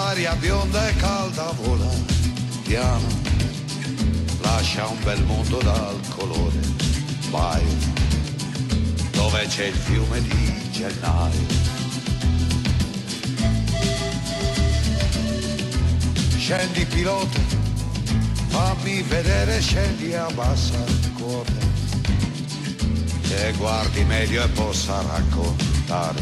l'aria bionda e calda vola piano, lascia un bel mondo dal colore baio, dove c'è il fiume di gennaio. Scendi pilota, fammi vedere, scendi a bassa quota, che guardi meglio e possa raccontare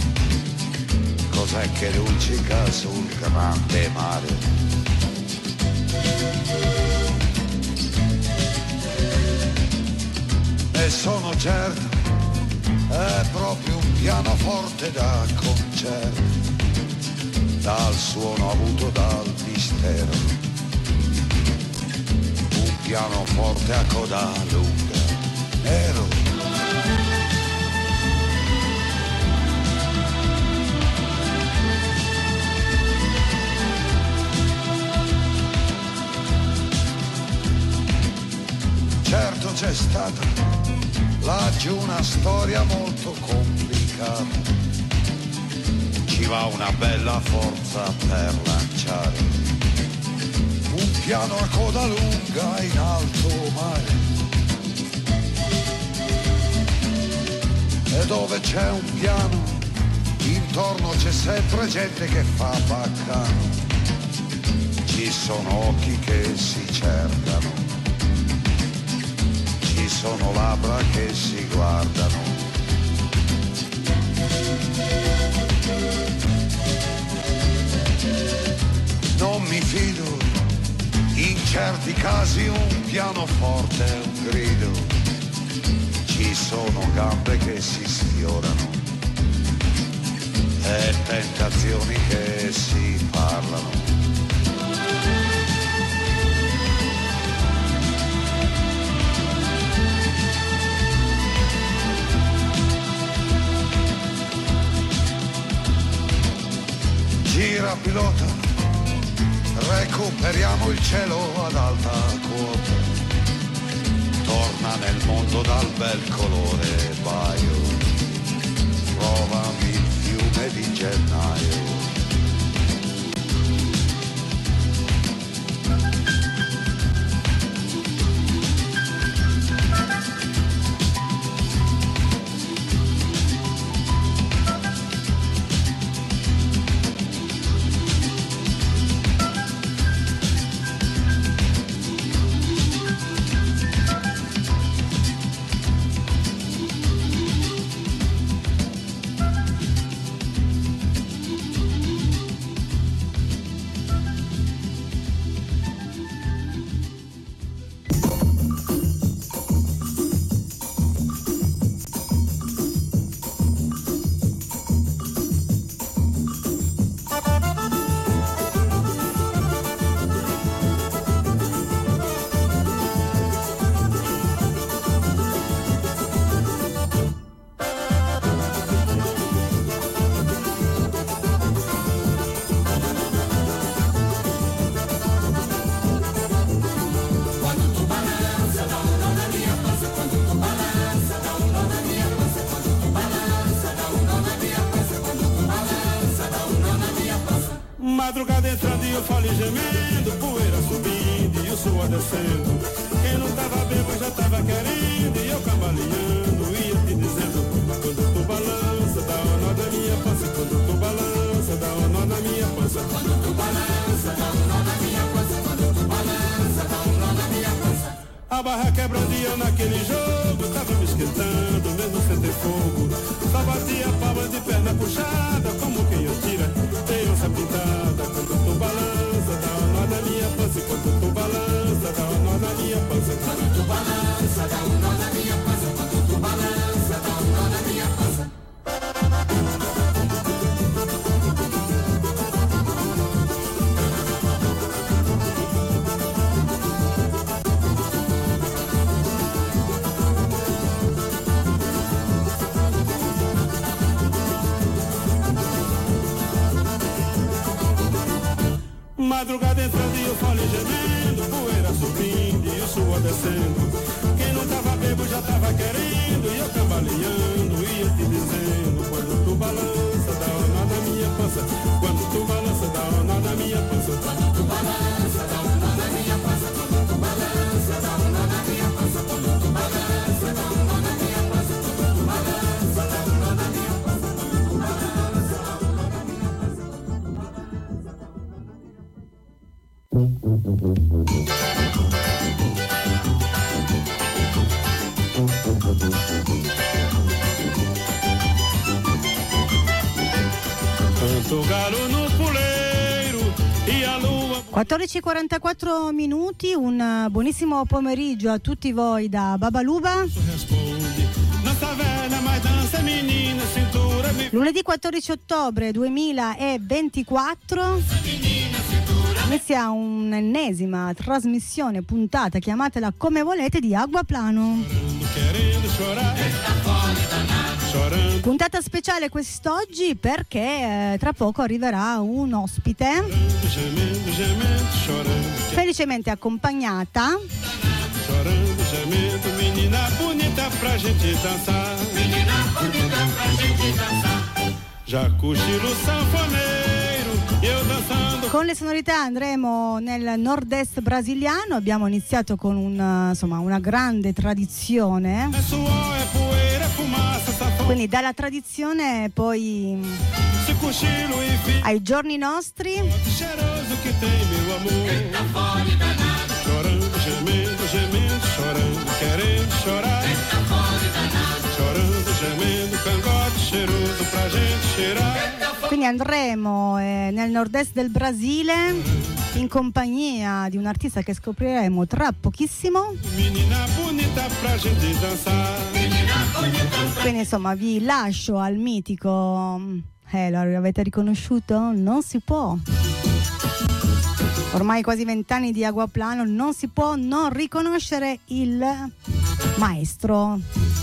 cos'è che luccica sul grande mare. E sono certo, è proprio un pianoforte da concerto, dal suono avuto dal mistero, un pianoforte a coda lunga, nero. Certo c'è stata laggiù una storia molto complicata, ci va una bella forza per lanciare un piano a coda lunga in alto mare, e dove c'è un piano intorno c'è sempre gente che fa baccano, ci sono occhi che si cercano, ci sono labbra che si guardano. Non mi fido, in certi casi un pianoforte è un grido, ci sono gambe che si sfiorano e tentazioni che si parlano. Gira pilota, recuperiamo il cielo ad alta quota, torna nel mondo dal bel colore baio, provami il fiume di gennaio. Madrugada entrando e eu falei gemendo, poeira subindo e o suor descendo. Quem não tava bêbado já tava querendo, e eu cambaleando ia te dizendo: quando tu balança, dá um nó na minha pança. Quando tu balança, dá um nó na minha pança. Quando tu balança, dá um nó na minha pança. Quando tu balança, dá um nó na minha pança. A barra quebrando e eu naquele jogo tava me esquentando, mesmo sem ter fogo. Só batia palma de perna puxada, como quem atira tem onça pintada. Quando tu balança, dá um nó na minha pança. Quando tu balança, dá um nó na minha pança. Quando tu balança, dá um nó na minha pança. Quando tu balança, dá um nó na minha pança. Madrugada entrando e eu falei gemendo, poeira subindo e o suor descendo. Quem não tava bêbado já tava querendo, e eu cambaleando ia te dizendo: quando tu balança, dá um nó na minha pança. Quando tu balança, dá um nó na minha canto galo no puleiro e a lua. 14:44 minuti, un buonissimo pomeriggio a tutti voi da Babaluba. Lunedì 14 ottobre 2024 inizia un'ennesima trasmissione, puntata, chiamatela come volete, di Aguaplano. Puntata speciale quest'oggi perché tra poco arriverà un ospite, felicemente accompagnata. Chorando, gemendo, menina bonita pra gente dançar. Menina bonita pra gente dançar. Já cochilo sanfoneiro, eu dançando. Con le sonorità andremo nel nord-est brasiliano. Abbiamo iniziato con una grande tradizione. Quindi dalla tradizione poi ai giorni nostri. Cheiroso que tem meu amor. Chorando, gemendo, gemendo, chorando, querendo chorar. Chorando, gemendo, cangote cheiroso pra gente cheirar. Quindi andremo nel nord-est del Brasile in compagnia di un artista che scopriremo tra pochissimo. Menina bonita pra gente dançar. Quindi insomma vi lascio al mitico. L'avete riconosciuto? Non si può. Ormai quasi 20 anni di Aguaplano, non si può non riconoscere il maestro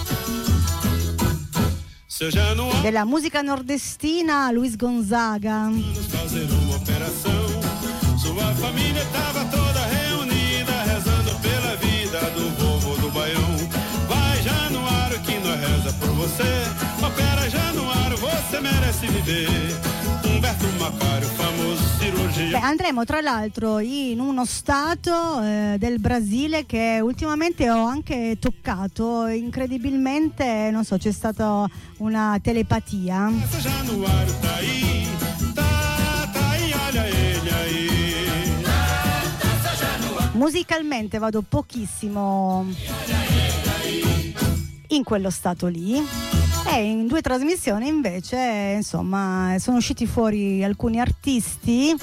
della musica nordestina, Luis Gonzaga. Fazer uma operação. Sua família estava toda reunida, rezando pela vida do povo do Baião. Vai Januário que nós reza por você. Opera Januário, você merece viver. Umberto Macario, famoso cirurgião. Andremo tra l'altro in uno stato del Brasile che ultimamente ho anche toccato, incredibilmente, non so, c'è stata una telepatia. Januário tá aí, tá aí, olha ele aí. Musicalmente vado pochissimo in quello stato lì. E in 2 trasmissioni invece, insomma, sono usciti fuori alcuni artisti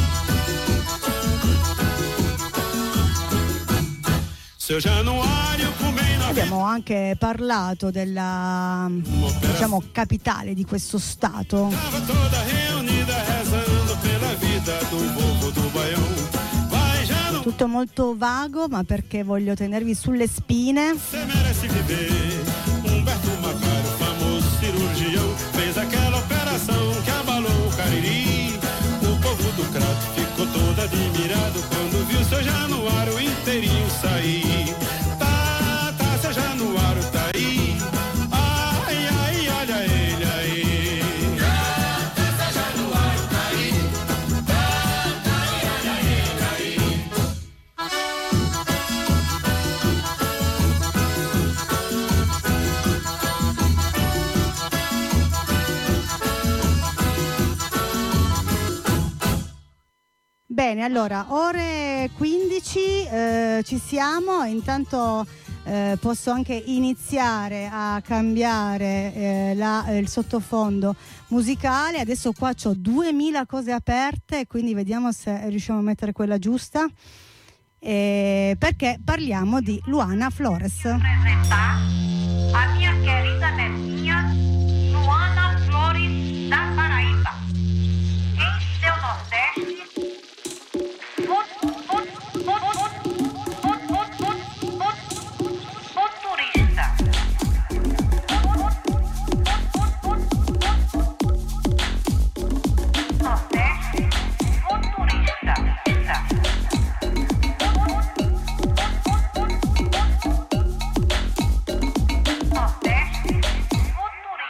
Abbiamo anche parlato della, diciamo, capitale di questo stato. Tutto molto vago, ma perché voglio tenervi sulle spine. Umberto Macario, famoso cirurgião, fez aquela operação que abalou o Cariri. O povo do Crato ficou todo admirado quando viu seu Januário inteirinho sair. Tá, seu Januário tá aí. Ai, ai, olha ele aí. Tá, seu Januário tá aí. Ai, olha ele aí. Bene, allora, ore 15, ci siamo, intanto posso anche iniziare a cambiare il sottofondo musicale. Adesso qua c'ho 2000 cose aperte, quindi vediamo se riusciamo a mettere quella giusta, perché parliamo di Luana Flores. Presenta a minha querida netinha Luana Flores da Paraíba, em seu Nordeste. Futurista.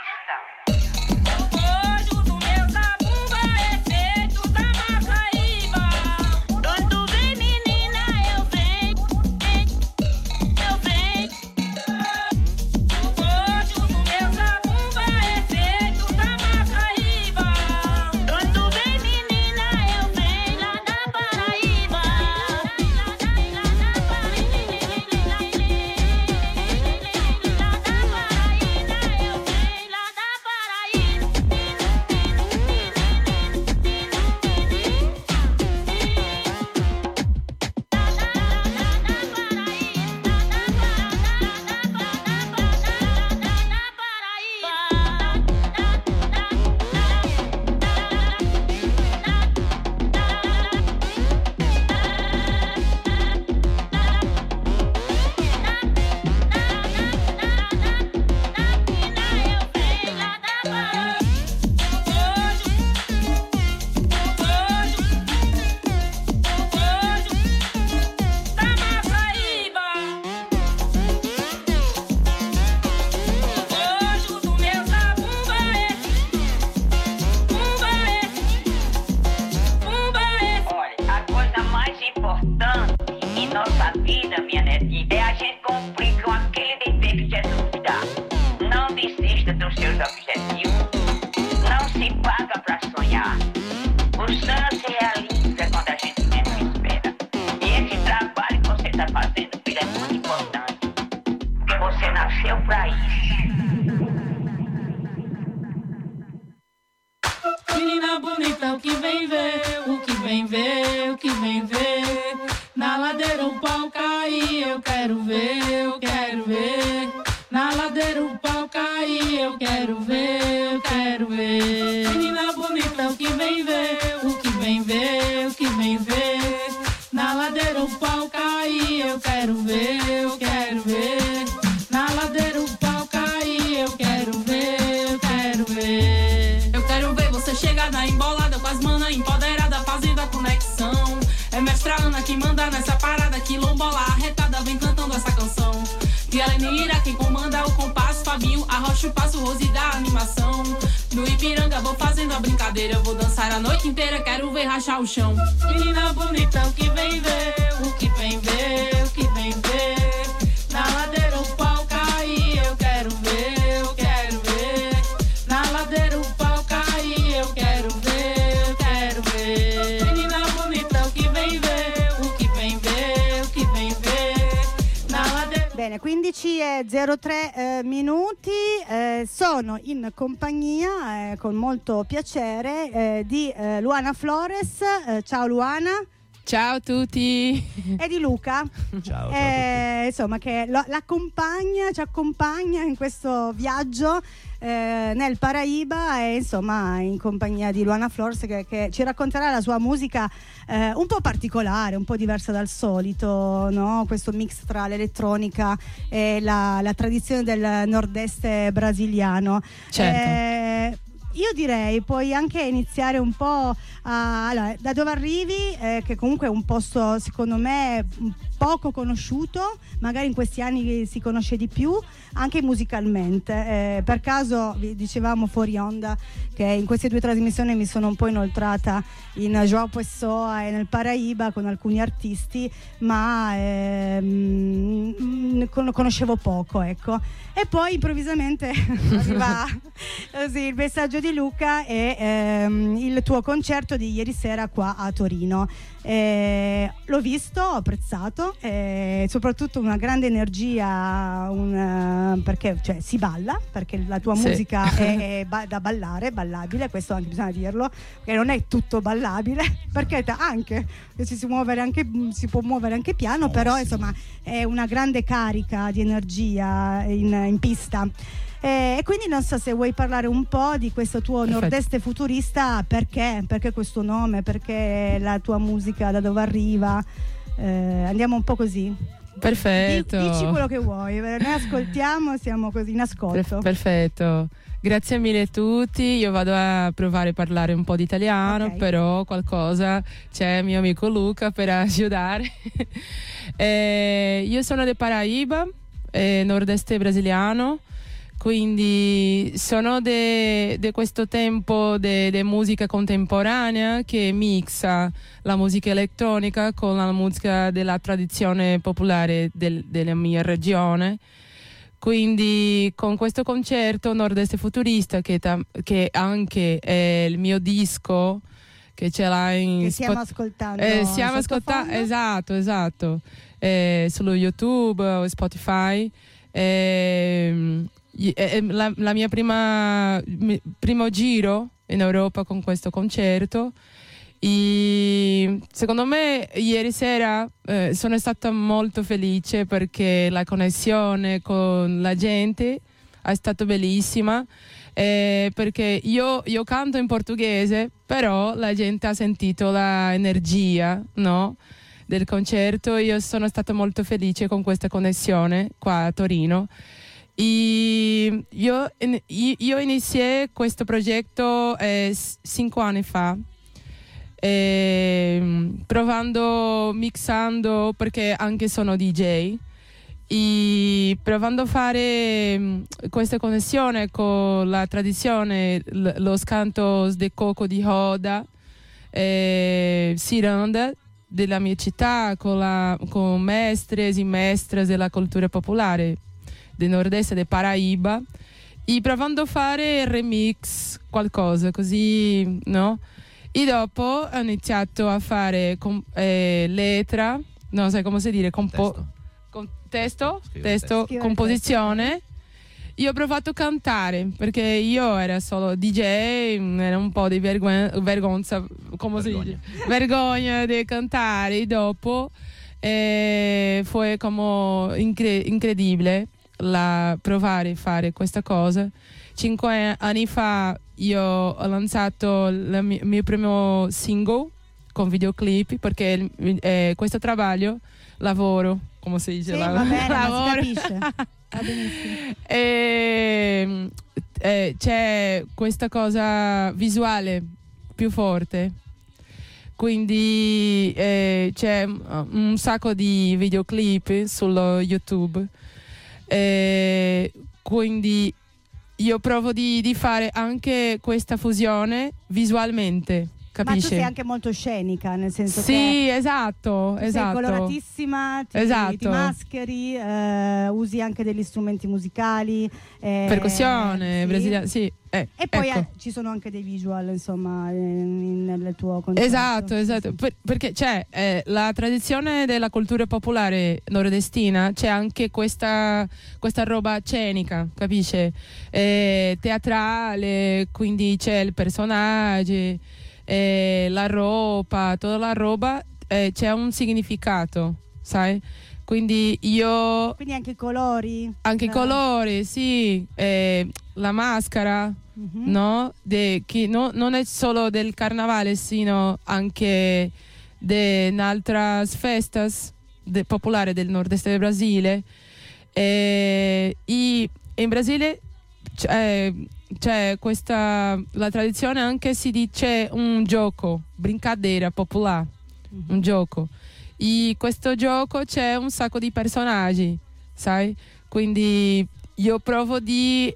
você nasceu pra isso. Menina bonita, o que vem ver, o que vem ver, o que vem ver. Na ladeira o pau cair, eu quero ver, eu quero ver. Na ladeira o pau cair, eu quero ver, eu quero ver. Menina bonita, o que vem ver, o que vem ver, o que vem ver. Na ladeira o pau cair, eu quero ver, eu quero ver. Na ladeira o pau cair, eu quero ver, eu quero ver. Eu quero ver você chegar na embolada com as manas empoderadas, fazendo a conexão. É mestra Ana que manda nessa parada, quilombola arretada, vem cantando essa canção. E ela mira quem comanda o compasso, Fabinho, arrocha o passo, Rose da animação. No Ipiranga vou fazendo a brincadeira, eu vou dançar a noite inteira, quero ver rachar o chão. Menina bonita, o que vem ver, o que vem ver, o que vem ver. Na ladeira o pau cair, eu quero ver, eu quero ver. Na ladeira o pau cair, eu quero ver, eu quero ver. Menina bonita, o que vem ver, o que vem ver, o que vem ver. Na ladeira... Bene, 15:03 minuti, sono in compagnia con molto piacere di Luana Flores. Ciao Luana. Ciao a tutti. E di Luca. Ciao, ciao a tutti. Insomma, che ci accompagna in questo viaggio nel Paraíba, e insomma in compagnia di Luana Flores che ci racconterà la sua musica un po' particolare, un po' diversa dal solito, no? Questo mix tra l'elettronica e la tradizione del nord-est brasiliano. Certo. Io direi puoi anche iniziare un po' allora, da dove arrivi, che comunque è un posto secondo me poco conosciuto, magari in questi anni si conosce di più anche musicalmente. Per caso vi dicevamo fuori onda che in queste due trasmissioni mi sono un po' inoltrata in João Pessoa e nel Paraíba con alcuni artisti, ma conoscevo poco, ecco. E poi improvvisamente arriva così il messaggio di Luca e il tuo concerto di ieri sera qua a Torino. L'ho visto, ho apprezzato, soprattutto una grande energia, perché cioè, si balla, perché la tua musica è da ballare, ballabile, questo anche bisogna dirlo, che non è tutto ballabile, perché anche si può muovere anche piano, però insomma è una grande carica di energia in pista. E quindi non so se vuoi parlare un po' di questo tuo nord-est futurista, perché questo nome, perché la tua musica, da dove arriva, andiamo un po' così. Perfetto. Dici quello che vuoi, noi ascoltiamo, siamo così in ascolto. Perfetto, grazie mille a tutti. Io vado a provare a parlare un po' di italiano, okay. Però qualcosa c'è mio amico Luca per aiutare. Io sono del Paraíba, nord-est brasiliano. Quindi sono di questo tempo di musica contemporanea che mixa la musica elettronica con la musica della tradizione popolare della mia regione. Quindi con questo concerto Nord-Est Futurista, che anche è il mio disco, che ce l'ha in che stiamo ascoltando. Stiamo ascoltando, esatto. Sullo YouTube o Spotify. La mia primo giro in Europa con questo concerto, e secondo me ieri sera sono stata molto felice perché la connessione con la gente è stata bellissima, perché io canto in portoghese, però la gente ha sentito l'energia, no? Del concerto. Io sono stata molto felice con questa connessione qua a Torino. E io iniziai questo progetto 5 anni fa, mixando, perché anche sono DJ, e provando a fare questa connessione con la tradizione, los cantos de coco di Roda, Ciranda, della mia città, con mestres e mestras della cultura popolare del nord-est del Paraíba, e provando a fare remix, qualcosa così, no? E dopo ho iniziato a fare letra, non sai come si dire, testo, Scrivere composizione. Io ho provato a cantare perché io ero solo DJ, era un po' di vergogna, come si dice? Vergogna di cantare. Dopo fu come incredibile provare a fare questa cosa. 5 anni fa io ho lanciato il mio primo singolo con videoclip perché questo lavoro, come si dice? Sì, va bene, lavoro. ma si capisce. Va benissimo. C'è questa cosa visuale più forte, quindi c'è un sacco di videoclip sullo YouTube, quindi io provo di fare anche questa fusione visualmente. Capisci? Ma tu sei anche molto scenica, nel senso che sì, esatto. sei coloratissima, ti mascheri, usi anche degli strumenti musicali, percussione, sì. brasiliana, sì. E poi ecco. ci sono anche dei visual, insomma, nel tuo concerto. Esatto. Perché c'è la tradizione della cultura popolare nordestina, c'è anche questa roba scenica, capisci? Teatrale, quindi c'è il personaggio, la roba, tutta la roba, c'è un significato, sai? Quindi anche i colori? Anche i colori, sì, la maschera, no? Che non è solo del carnavale, sino anche di altre feste popolari del nord-est del Brasile. E in Brasile c'è la tradizione, anche si dice un gioco, brincadeira popolare, un gioco. E questo gioco c'è un sacco di personaggi, sai? Quindi io provo di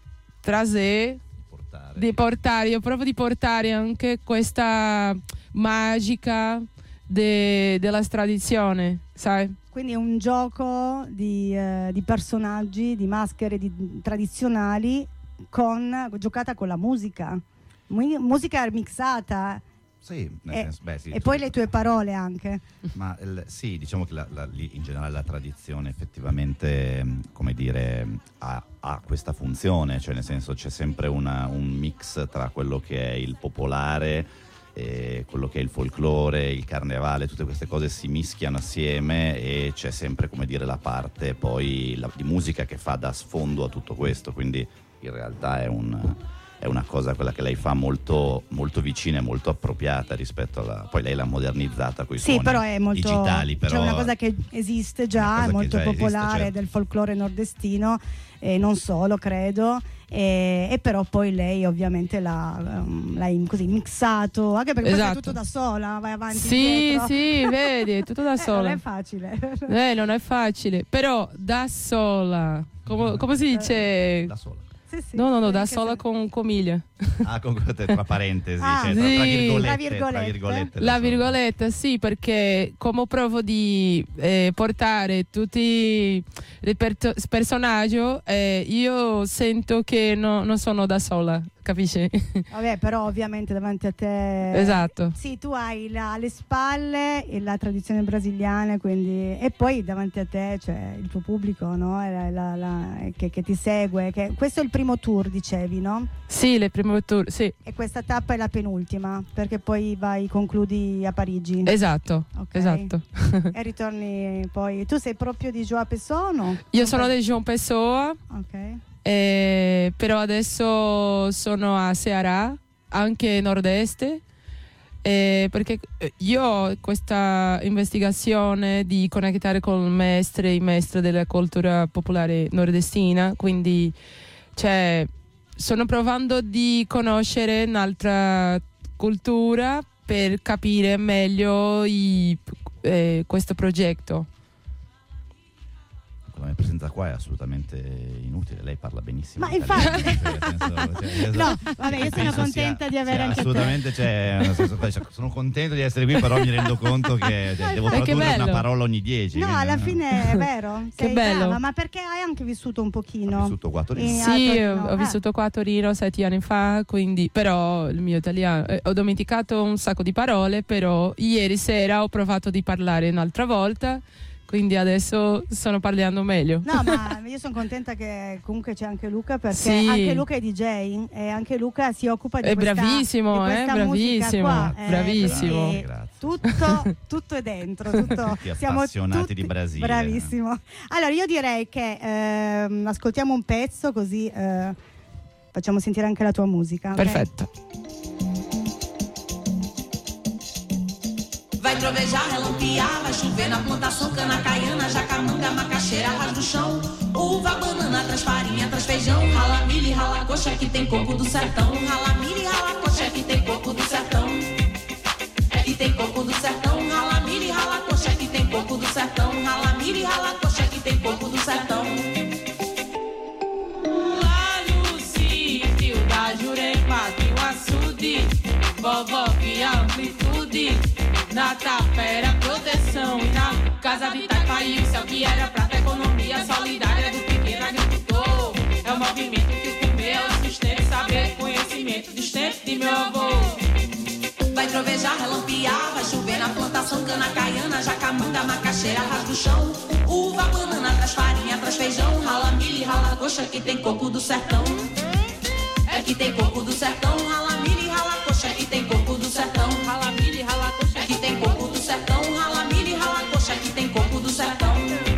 portare anche questa magica della tradizione, sai? Quindi è un gioco di personaggi, di maschere tradizionali giocata con la musica mixata. Sì, nel senso, sì, e poi le tue parole anche. Ma sì, diciamo che in generale la tradizione effettivamente, come dire, ha questa funzione, cioè nel senso c'è sempre un mix tra quello che è il popolare, quello che è il folklore, il carnevale, tutte queste cose si mischiano assieme e c'è sempre, come dire, la parte poi di musica che fa da sfondo a tutto questo, quindi in realtà è una cosa, quella che lei fa, molto, molto vicina e molto appropriata rispetto poi lei l'ha modernizzata con i suoni però è molto digitali, però c'è una cosa che esiste già, è molto popolare, certo, del folklore nordestino, e non solo, credo, e però poi lei ovviamente l'ha così mixato, anche perché poi fai tutto da sola, vai avanti indietro. Sì, vedi, tutto da sola. Non è facile. Non è facile, però da sola, come si dice? Da sola. Sì. No, da sola con comiglia. Tra parentesi, cioè, sì, tra virgolette. La virgoletta, sì, perché come provo di portare tutti i personaggi, io sento che non sono da sola, capisci? Vabbè, però ovviamente davanti a te. Esatto. Sì, tu hai alle spalle la tradizione brasiliana, quindi, e poi davanti a te c'è il tuo pubblico, no? Che ti segue. Questo è il primo tour, dicevi, no? Sì, il primo tour, sì. E questa tappa è la penultima, perché poi concludi a Parigi. Esatto, okay. Esatto. E ritorni poi. Tu sei proprio di João Pessoa, no? Io sono di João Pessoa. Ok. Però adesso sono a Ceará, anche nord-est, perché io ho questa investigazione di connettare con i maestri della cultura popolare nordestina, quindi sono provando di conoscere un'altra cultura per capire meglio questo progetto. La mia presenza qua è assolutamente inutile, lei parla benissimo. Ma infatti, no, vabbè, io sono contenta di avere anche assolutamente sono contento di essere qui, però mi rendo conto che devo tradurre una parola ogni 10. No, alla fine è vero. Che bello. Brava, ma perché hai anche vissuto un pochino? Ho vissuto qua a Torino. Sì, ho vissuto qua a Torino 7 anni fa, quindi però il mio italiano ho dimenticato un sacco di parole, però ieri sera ho provato di parlare un'altra volta. quindi adesso sto parlando meglio. No, ma io sono contenta che comunque c'è anche Luca, perché Sì. anche Luca è DJ e anche Luca si occupa di È questa, bravissimo, di questa bravissimo, musica qua. bravissimo. Quindi Grazie. tutto è dentro, tutto, Tutti siamo appassionati tutti di Brasile. Bravissimo. Allora io direi che ascoltiamo un pezzo, così facciamo sentire anche la tua musica. Ok? Perfetto. Vai trovejar, relampear, vai chover na plantação, cana caiana, jacamanga, macaxeira, rasga o chão. Uva, banana, traz farinha, traz feijão. Rala milho e rala coxa que tem coco do sertão. Rala milho e rala coxa que tem coco do sertão. É que tem coco do sertão. Rala milho e rala coxa que tem coco do sertão. Rala milho e rala coxa que tem coco do sertão. Lá no sítio da Jurema tem um açude, vovó que amplitude. Na tapera, proteção. E na casa de Itapaí, o céu que era prata, economia solidária do pequeno agricultor. É o movimento que o comer é o sustento, saber, conhecimento dos tempos de meu avô. Vai trovejar, relampear, vai chover na plantação, cana caiana, jacamanga, macaxeira, rasga o chão. Uva, banana, traz farinha, traz feijão. Rala milho e rala coxa que tem coco do sertão. É que tem coco do sertão. Rala milho e rala coxa que tem coco do sertão. Rala milho e rala coxa que tem coco do sertão. Rala milho e rala coxa que tem coco do sertão.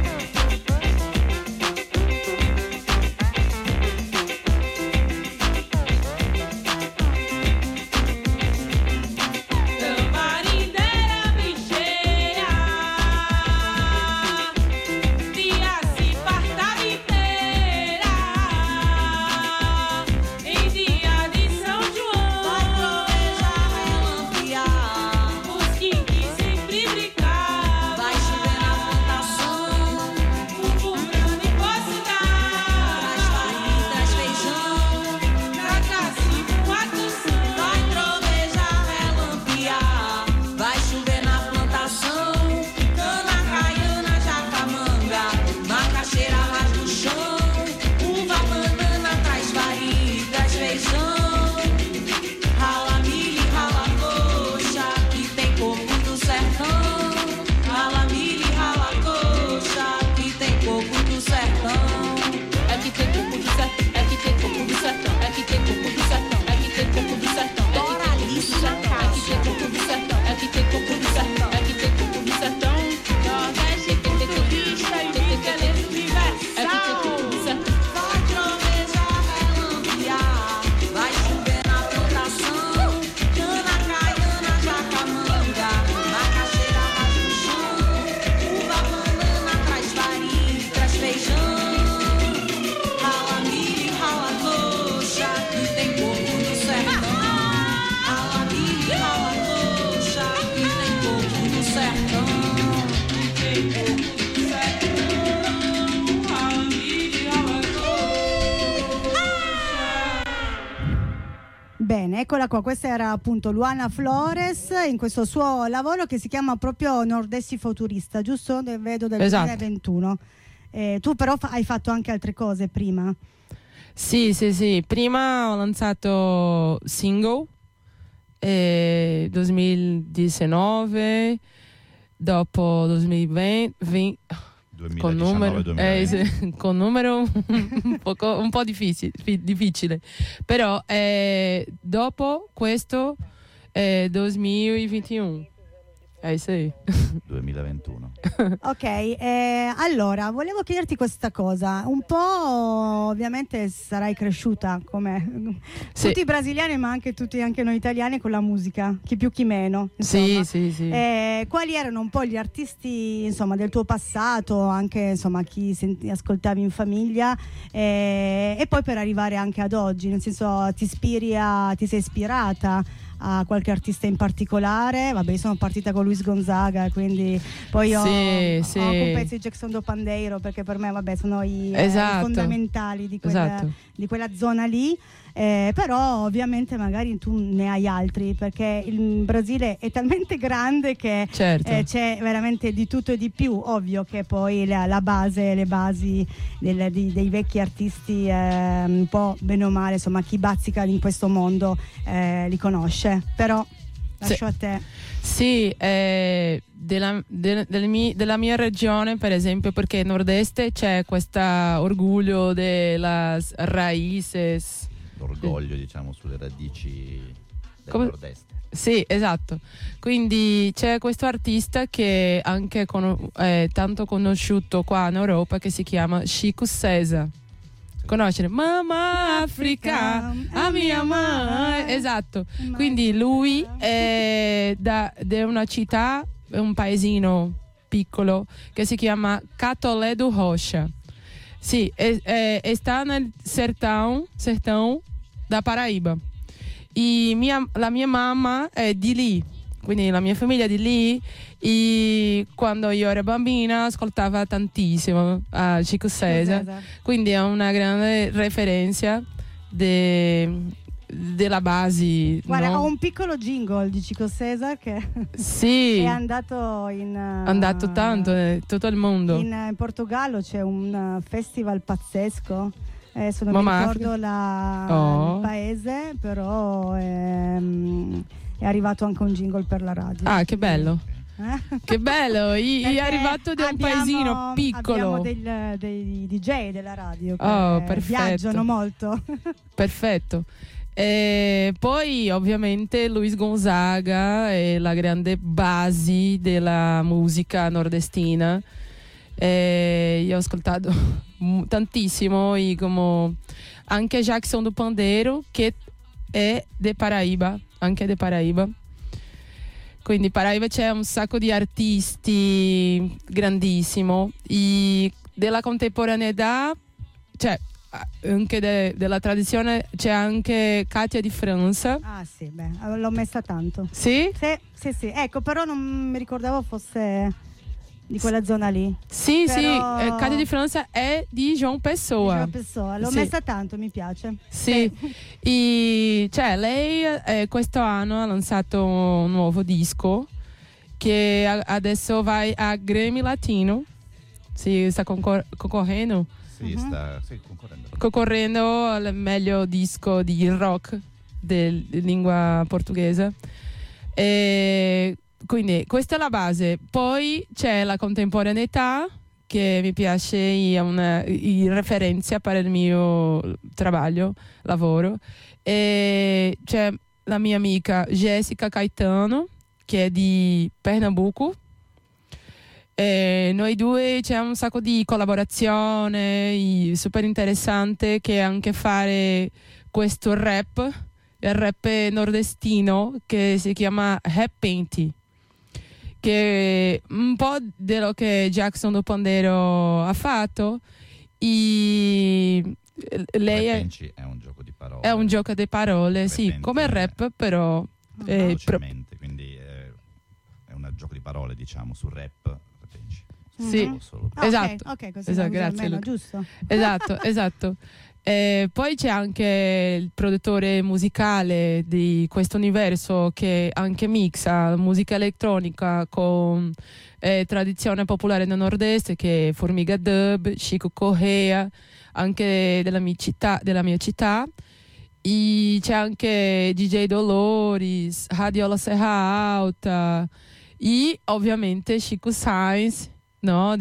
Marindeira, bicheira, dia se fartava inteira. Em dia de São João, Vai trovejar, relampear, os quinquis sempre brincavam. vai chover na plantação. Procurando e posso Traz dar, farinha, traz feijão. pra cacife, atuação. Vai trovejar, relampear, vai chover na plantação. Cana caiana, jacamanga, macaxeira, rasga o chão. Uva, banana, traz farinha, traz feijão. Rala milho e rala coxa, que tem coco do sertão. Rala milho e rala coxa, que tem coco do sertão. É que tem coco do sertão, é que tem coco do sertão, é que tem coco do sertão, é que tem coco do sertão, é que tem coco do sertão, é que tem coco do sertão, é que tem coco do sertão. Nordeste tem turista e beleza universal. É que tem coco do sertão. Vai trovejar, relampear, vai chover na plantação. Cana caiana, jacamanga, macaxeira, rasga o chão. Uva, banana, traz farinha, traz feijão. Rala milho e rala coxa, que tem coco do sertão. Rala milho e rala coxa, que tem coco do sertão. Bene, eccola qua, questa era appunto Luana Flores in questo suo lavoro che si chiama proprio Nordesti Futurista, giusto? Vedo del Esatto. 2021. Tu però hai fatto anche altre cose prima. Sì. Prima ho lanciato single 2019, dopo 2020 con 2019-2020. sì, con numero un po' difficile. Però dopo questo 2021. Sì. 2021. Ok, allora volevo chiederti questa cosa, un po' ovviamente sarai cresciuta come Sì. tutti i brasiliani, ma anche anche noi italiani, con la musica, chi più chi meno, insomma. Sì. Quali erano un po' gli artisti, insomma, del tuo passato, anche insomma chi ascoltavi in famiglia, e poi per arrivare anche ad oggi, nel senso ti sei ispirata a qualche artista in particolare? Vabbè, io sono partita con Luis Gonzaga, quindi poi ho anche un pezzo di Jackson do Pandeiro, perché per me vabbè sono i fondamentali di quella zona lì, però ovviamente magari tu ne hai altri, perché il Brasile è talmente grande che c'è veramente di tutto e di più. Ovvio che poi le basi dei vecchi artisti, un po' bene o male, insomma chi bazzica in questo mondo li conosce, però lascio a te. Sì, della mia regione, per esempio, perché nel nord-est c'è questo orgoglio delle raíces. L'orgoglio, diciamo, sulle radici del Come- nord-est. Sì, esatto. Quindi c'è questo artista che anche è tanto conosciuto qua in Europa, che si chiama Chico César. Conoscere Mamma Africa, a mia mamma. Esatto. Quindi lui è da una città, un paesino piccolo che si chiama Catolé do Rocha. Sì, sta nel sertão da Paraíba. La mia mamma è di lì, quindi la mia famiglia è di lì, e quando io ero bambina ascoltava tantissimo a Chico César, quindi è una grande referenza della base. Guarda, no? ho un piccolo jingle di Chico César che Sì, è andato andato tanto in tutto il mondo. in Portogallo. C'è un festival pazzesco. Adesso non Mamma mi ricordo il paese, però è arrivato anche un jingle per la radio. Ah, che bello. Che bello, Perché è arrivato da un paesino piccolo. Abbiamo dei DJ della radio che Perfetto. viaggiano molto. Perfetto. E poi ovviamente Luis Gonzaga è la grande base della musica nordestina. Io ho ascoltato tantissimo e come anche Jackson do Pandeiro, che è di Paraíba, anche di Paraíba. Quindi Paraíba c'è un sacco di artisti grandissimo, e della contemporaneità, cioè anche della tradizione, c'è anche Katia di Franza. Ah sì, beh, l'ho messa tanto. Sì? Sì. Ecco, però non mi ricordavo fosse di quella zona lì. Sì, Però- sì, Katia di Franza è di João Pessoa. João Pessoa. L'ho Sì. messa tanto, mi piace. Sì, e cioè lei questo anno ha lanciato un nuovo disco che adesso va a Grammy Latino. Sì, sta concorrendo Sì, sta concorrendo. concorrendo al meglio disco di rock di lingua portoghese. E quindi questa è la base. Poi c'è la contemporaneità che mi piace, è una referenza per il mio lavoro. E c'è la mia amica Jessica Caetano, che è di Pernambuco. E noi due c'è un sacco di collaborazione super interessante, che anche fare questo rap, il rap nordestino che si chiama Rap Painty, che è un po' dello che Jackson do Pandeiro ha fatto. E lei Repenci è un gioco di parole. è un gioco di parole, sì, Repenci come il rap, però velocemente, quindi è un gioco di parole, diciamo, sul rap. Repenci. Sì. Solo. Ah, Esatto. Ok, così Esatto, la uso grazie, almeno, Luca. giusto? Esatto. Poi c'è anche il produttore musicale di questo universo, che anche mixa musica elettronica con tradizione popolare del nord-est, che è Formiga Dub, Chico Correa, anche della mia città. E c'è anche DJ Dolores, Radiola Serra Alta e ovviamente Chico Sainz, no?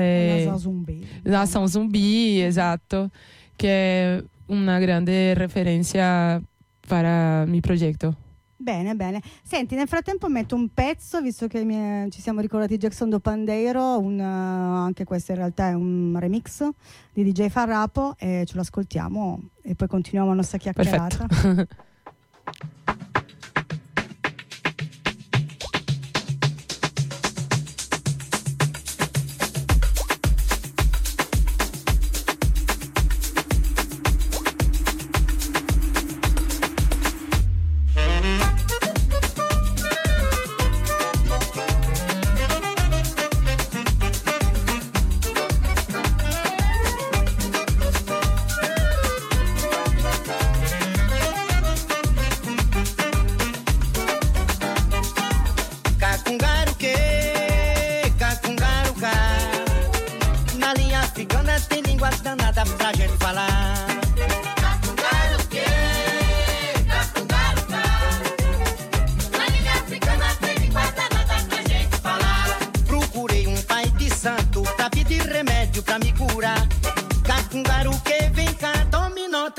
Nação Zumbi, esatto, che è una grande referenza per il mio progetto. Bene. Senti, nel frattempo metto un pezzo, visto che ci siamo ricordati Jackson do Pandeiro, anche questo in realtà è un remix di DJ Farrapo, e ce lo ascoltiamo e poi continuiamo la nostra chiacchierata. Perfetto.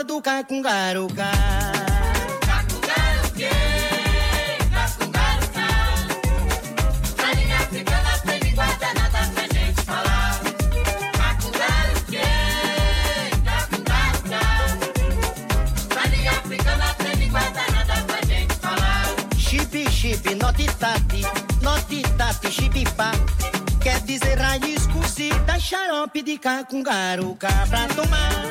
nota do Cacungaruca. Chip, notitati, chipipá. Quer dizer raiz cozida, xarope de Cacungaruca pra tomar.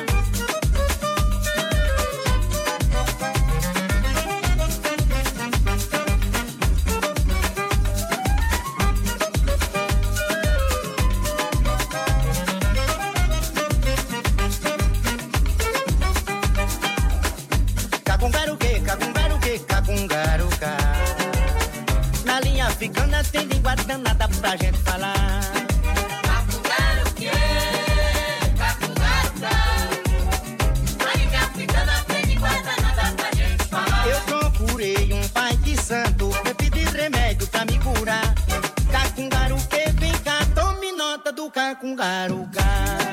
Cacungaruca. Na linha africana tem língua danada pra gente falar. Cacungaruca, Cacungaruca. Na linha africana tem língua danada pra gente falar. Eu procurei um pai de santo, eu pedi remédio pra me curar. Cacungaruca, vem cá, tome nota do Cacungaruca.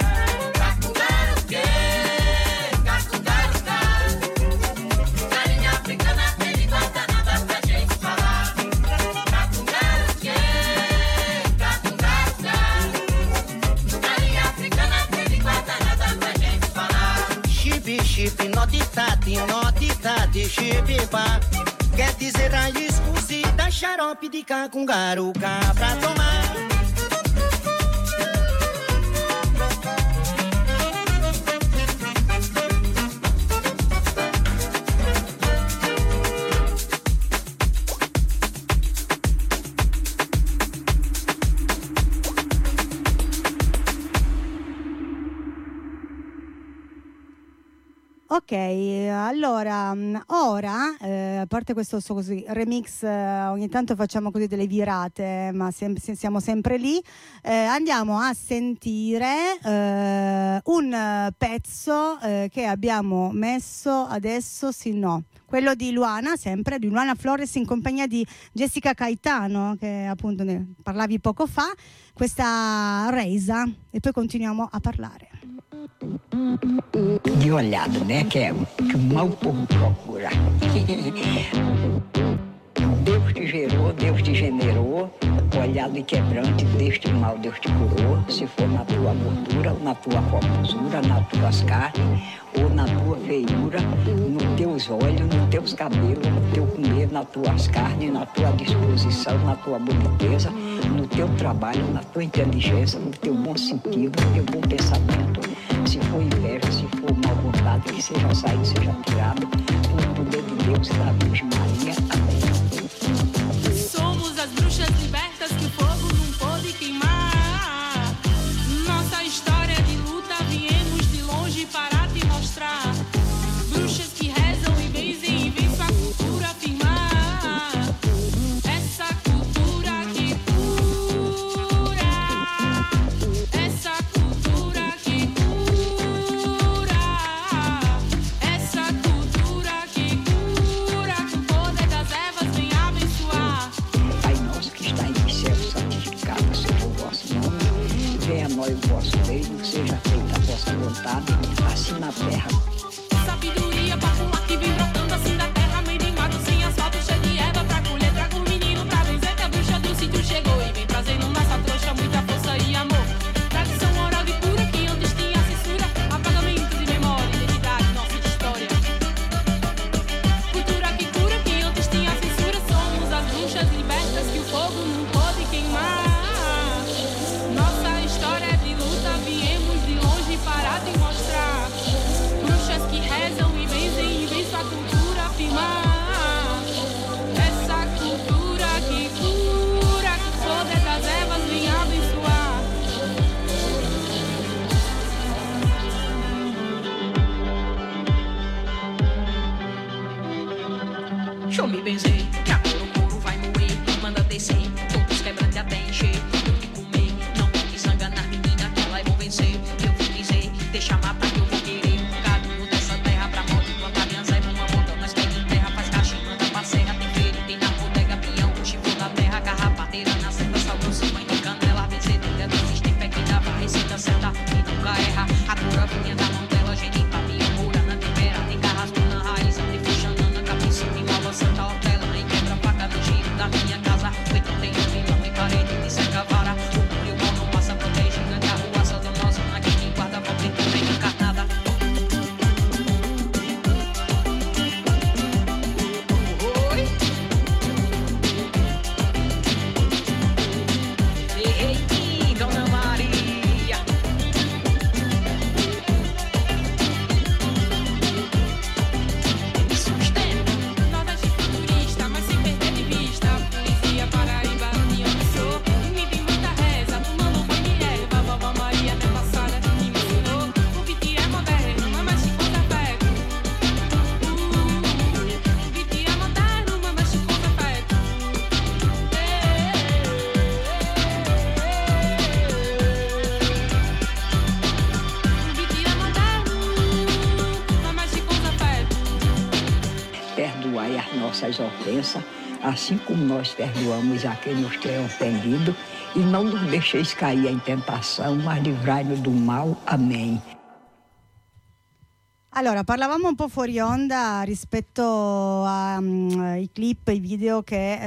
Notitati, chipipá. Quer dizer raiz cozida, xarope de Cacungaruca pra tomar. Ok, allora, ora, a parte questo così, remix, ogni tanto facciamo così delle virate, ma siamo sempre lì, andiamo a sentire un pezzo che abbiamo messo adesso, sì no, quello di Luana, sempre di Luana Flores in compagnia di Jessica Caetano, che appunto ne parlavi poco fa, questa Reisa, e poi continuiamo a parlare. De olhada, né? Que é o que o mau povo procura. Deus te gerou, Deus te generou, olhado e quebrante, deste mal Deus te curou. Se for na tua gordura, ou na tua formosura, nas tuas carnes, ou na tua feiura, nos teus olhos, nos teus cabelos, no teu comer, nas tuas carnes, na tua disposição, na tua boniteza, no teu trabalho, na tua inteligência, no teu bom sentido, no teu bom pensamento. Se for inveja, se for mal vontade, que seja saído, seja tirado, com o poder de Deus e da Virgem Maria. Amém. Somos as bruxas libertas que o fogo não pôde queimar. Nossa história de luta viemos de longe para te mostrar. Bruxas que rezam e benzem e vêm sua cultura afirmar. Essa cultura que cura. Essa cultura que cura. Essa cultura que cura. Com o poder das ervas vem abençoar. Pai nosso que está em céu, santificado seja o vosso nome. Venha a nós o vosso reino, seja feita a vossa vontade, assim na terra. Sabedoria popular que vem brotando assim da terra, meio de mato, sem asfalto, cheio de erva pra colher. Traga o menino pra benzer que a bruxa do sítio chegou e vem trazendo nossa trouxa muita força e amor. Tradição oral de cura que antes tinha censura, apagamento de memória, identidade, nossa história. Cultura que cura que antes tinha censura, somos as bruxas libertas que o fogo não pode queimar. Nossa história é de luta, viemos de longe para te mostrar. Bruxas que rezam e vem sua cultura afirmar. Essa cultura que cura, que o poder das ervas vem abençoar. Deixa eu me benzer, que agora o couro vai morrer. Manda descer, todos quebrando até encher. Eu que comer, não vou desanganar menina, que elas vão vencer. Eu vou dizer, deixa matar que eu vou querer um bocadinho dessa terra pra moto, plantar minhas ervas, uma monta, nós pega em terra, faz caixinha, manda pra serra, tem feira, tem na bodega, pinhão, chifre da terra, carrapateira, na seta, sal grosso, mãe de canela, vencedora, dois, tem pé que dava, receita certa, e nunca erra, a cura vinha da mão dela, gente, pra minha moura, na tempera, perdoai as nossas ofensas, assim como nós perdoamos a quem nos tem ofendido, e não nos deixeis cair em tentação, mas livrai-nos do mal. Amém. Allora, parlavamo un po' fuori onda rispetto ai clip, ai video che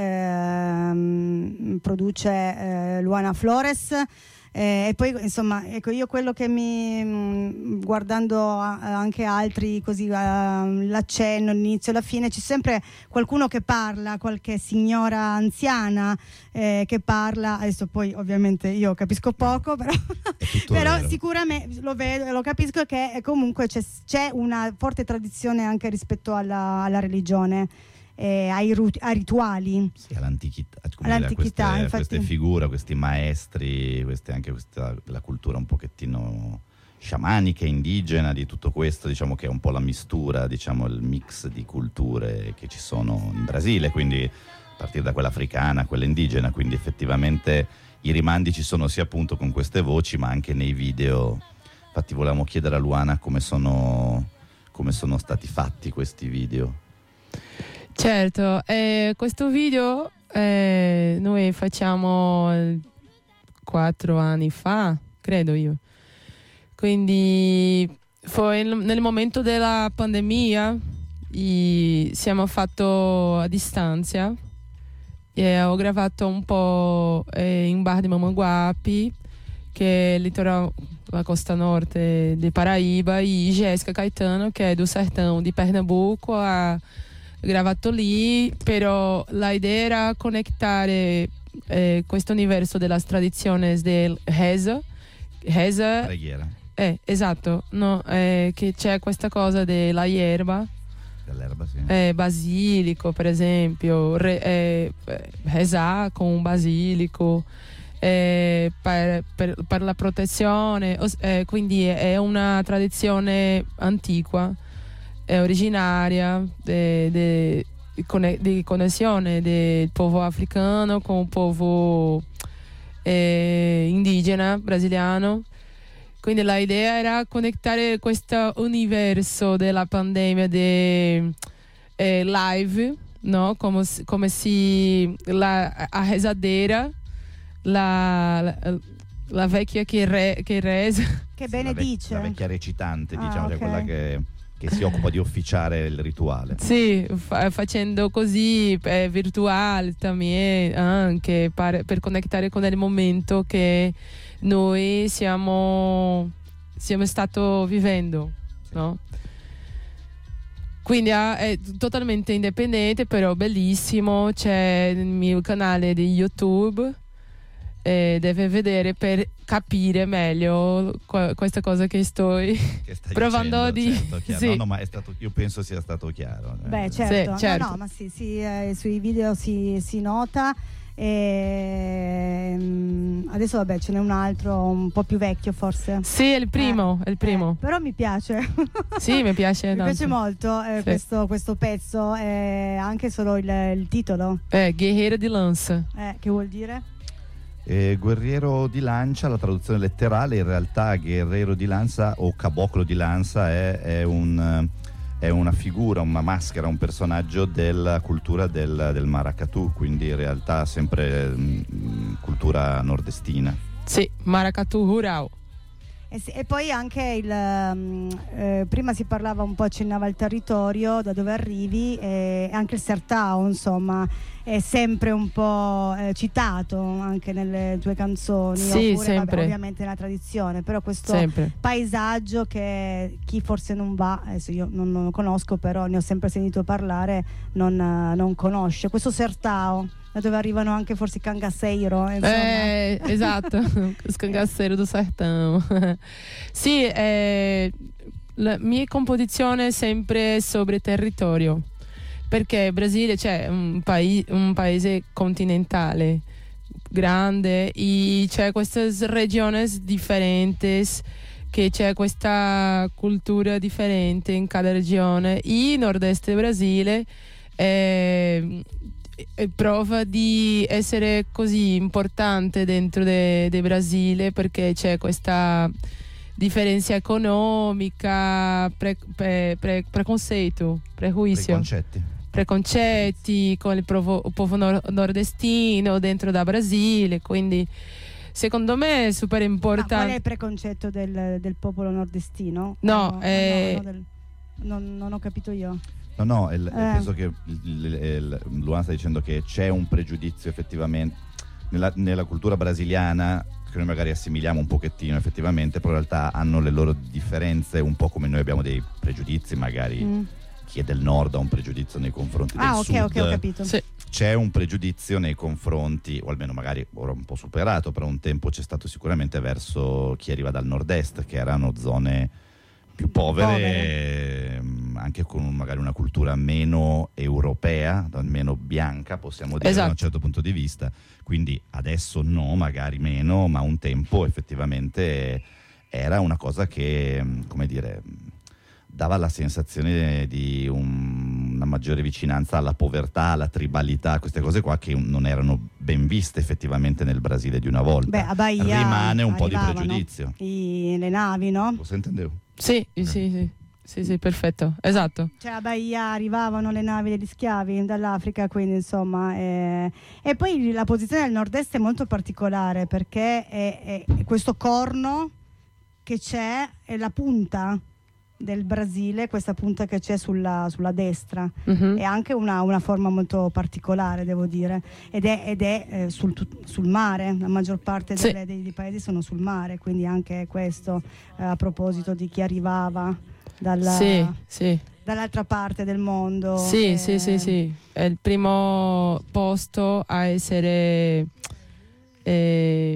produce Luana Flores. E poi insomma, ecco, io quello che guardando anche altri così, l'accenno, l'inizio e la fine, c'è sempre qualcuno che parla, qualche signora anziana che parla. Adesso poi ovviamente io capisco poco, però sicuramente lo vedo, lo capisco che comunque c'è una forte tradizione anche rispetto alla religione. Ai rituali, sì, all'antichità, infatti. Queste figure, questi maestri, anche la cultura un pochettino sciamanica, indigena di tutto questo, diciamo che è un po' la mistura, diciamo il mix di culture che ci sono in Brasile, quindi a partire da quella africana, quella indigena, quindi effettivamente i rimandi ci sono sia appunto con queste voci ma anche nei video. Infatti volevamo chiedere a Luana come sono stati fatti questi video. Certo, questo video noi facciamo 4 anni fa, credo io. Quindi nel momento della pandemia siamo fatto a distanza e ho gravato un po' in bar di Mamanguape, che è il litorale, la costa nord di Paraíba, e Jéssica Caetano, che è do sertão di Pernambuco, ha gravato lì, però l'idea era connettare questo universo della tradizione del reza, preghiera. Esatto, no, che c'è questa cosa della erba, dell'erba, sì. Basilico per esempio, rezar con un basilico per la protezione, quindi è una tradizione antica, originaria di connessione del povo africano con il povo indigena brasiliano. Quindi l'idea era connettare questo universo della pandemia live, no? Come se a rezadeira, la vecchia che reza, che benedice, la vecchia recitante, diciamo, okay. Cioè quella che si occupa di officiare il rituale. Sì, facendo così virtuale también, anche per connettare con il momento che noi siamo stato vivendo, no? Quindi è totalmente indipendente, però bellissimo. C'è il mio canale di YouTube, deve vedere per capire meglio questa cosa che sto provando dicendo, di certo, sì. No, ma io penso sia stato chiaro. Beh, certo. Sì, certo. No, ma sì, sui video si nota. Adesso vabbè, ce n'è un altro un po' più vecchio forse. Sì, è il primo, però mi piace. Sì, mi piace mi tanto. piace molto Sì. questo pezzo, anche solo il titolo. Guerriero di lança. Che vuol dire? Guerriero di lancia, la traduzione letterale, in realtà guerriero di lanza o caboclo di lanza è una figura, una maschera, un personaggio della cultura del maracatu, quindi in realtà sempre cultura nordestina. Sì, maracatu rural. E poi anche prima si parlava un po', accennava il territorio da dove arrivi, e anche il sertão, insomma, è sempre un po' citato anche nelle tue canzoni. Sì, oppure, sempre. Vabbè, ovviamente nella tradizione, però questo Sempre. paesaggio che chi forse non va, adesso io non lo conosco, però ne ho sempre sentito parlare, non conosce questo sertão, da dove arrivano anche forse i cangaceiro, insomma. Esatto, scangasseiro do sertão. Sì, la mia composizione è sempre sobre territorio, perché il Brasile c'è un paese continentale grande e c'è queste regioni differenti, che c'è questa cultura differente in cada regione. E il nord-est del Brasile è prova di essere così importante dentro del Brasile, perché c'è questa differenza economica, preconceito, prejuizio. preconcetti con il povo nordestino dentro da Brasile, quindi secondo me è super importante. Ma qual è il preconcetto del popolo nordestino? No, non ho capito io. No, penso che Luana sta dicendo che c'è un pregiudizio effettivamente nella cultura brasiliana, che noi magari assimiliamo un pochettino effettivamente, però in realtà hanno le loro differenze, un po' come noi abbiamo dei pregiudizi, magari chi è del nord ha un pregiudizio nei confronti del sud. Ok, ho capito. Sì. C'è un pregiudizio nei confronti, o almeno magari ora un po' superato, però un tempo c'è stato sicuramente verso chi arriva dal nord-est, che erano zone più povere. Anche con magari una cultura meno europea, meno bianca, possiamo dire, esatto, da un certo punto di vista. Quindi adesso no, magari meno, ma un tempo effettivamente era una cosa che, come dire, dava la sensazione di una maggiore vicinanza alla povertà, alla tribalità, queste cose qua che non erano ben viste effettivamente nel Brasile di una volta. Beh, a Bahia rimane un po' di arrivavano pregiudizio. Le navi, no? Lo intendevo? Sì, perfetto, esatto. Cioè a Bahia arrivavano le navi degli schiavi dall'Africa, quindi insomma e poi la posizione del nord-est è molto particolare, perché è questo corno che c'è, è la punta del Brasile, questa punta che c'è sulla destra, è anche una forma molto particolare, devo dire, ed è sul mare. La maggior parte dei paesi sono sul mare, quindi anche questo a proposito di chi arrivava dall'altra parte del mondo. Sì. È il primo posto a essere è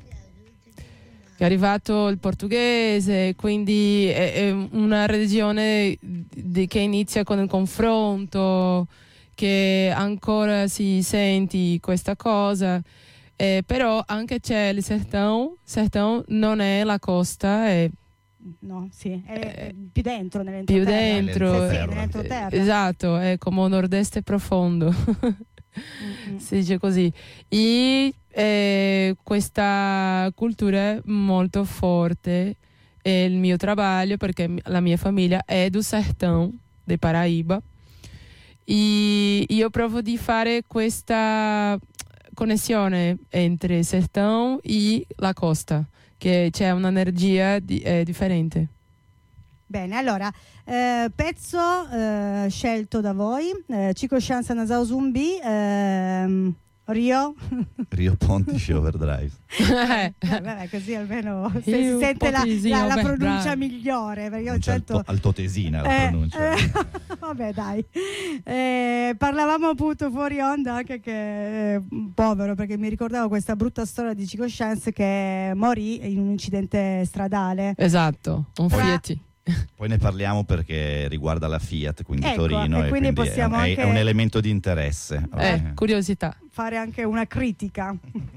arrivato il portoghese, quindi è una regione che inizia con il confronto, che ancora si senti questa cosa, però anche c'è il sertão non è la costa, è più dentro nell'entroterra. Esatto, è come un nord-est profondo. Si dice così. E questa cultura è molto forte è il mio lavoro, perché la mia famiglia è do sertão di Paraíba, e io provo di fare questa connessione entre il sertão e la costa, che c'è un'energia differente. Bene, allora pezzo scelto da voi, Chico Chance Nasao Zumbi, Rio Pontici Overdrive. Vabbè, così almeno si sente la pronuncia migliore, perché io altotesina la pronuncia. Vabbè, dai, parlavamo appunto fuori onda anche che povero, perché mi ricordavo questa brutta storia di Chico Chance che morì in un incidente stradale. Esatto, un Fiat. Poi ne parliamo perché riguarda la Fiat, quindi Torino, e quindi possiamo è un elemento di interesse. Curiosità. Fare anche una critica.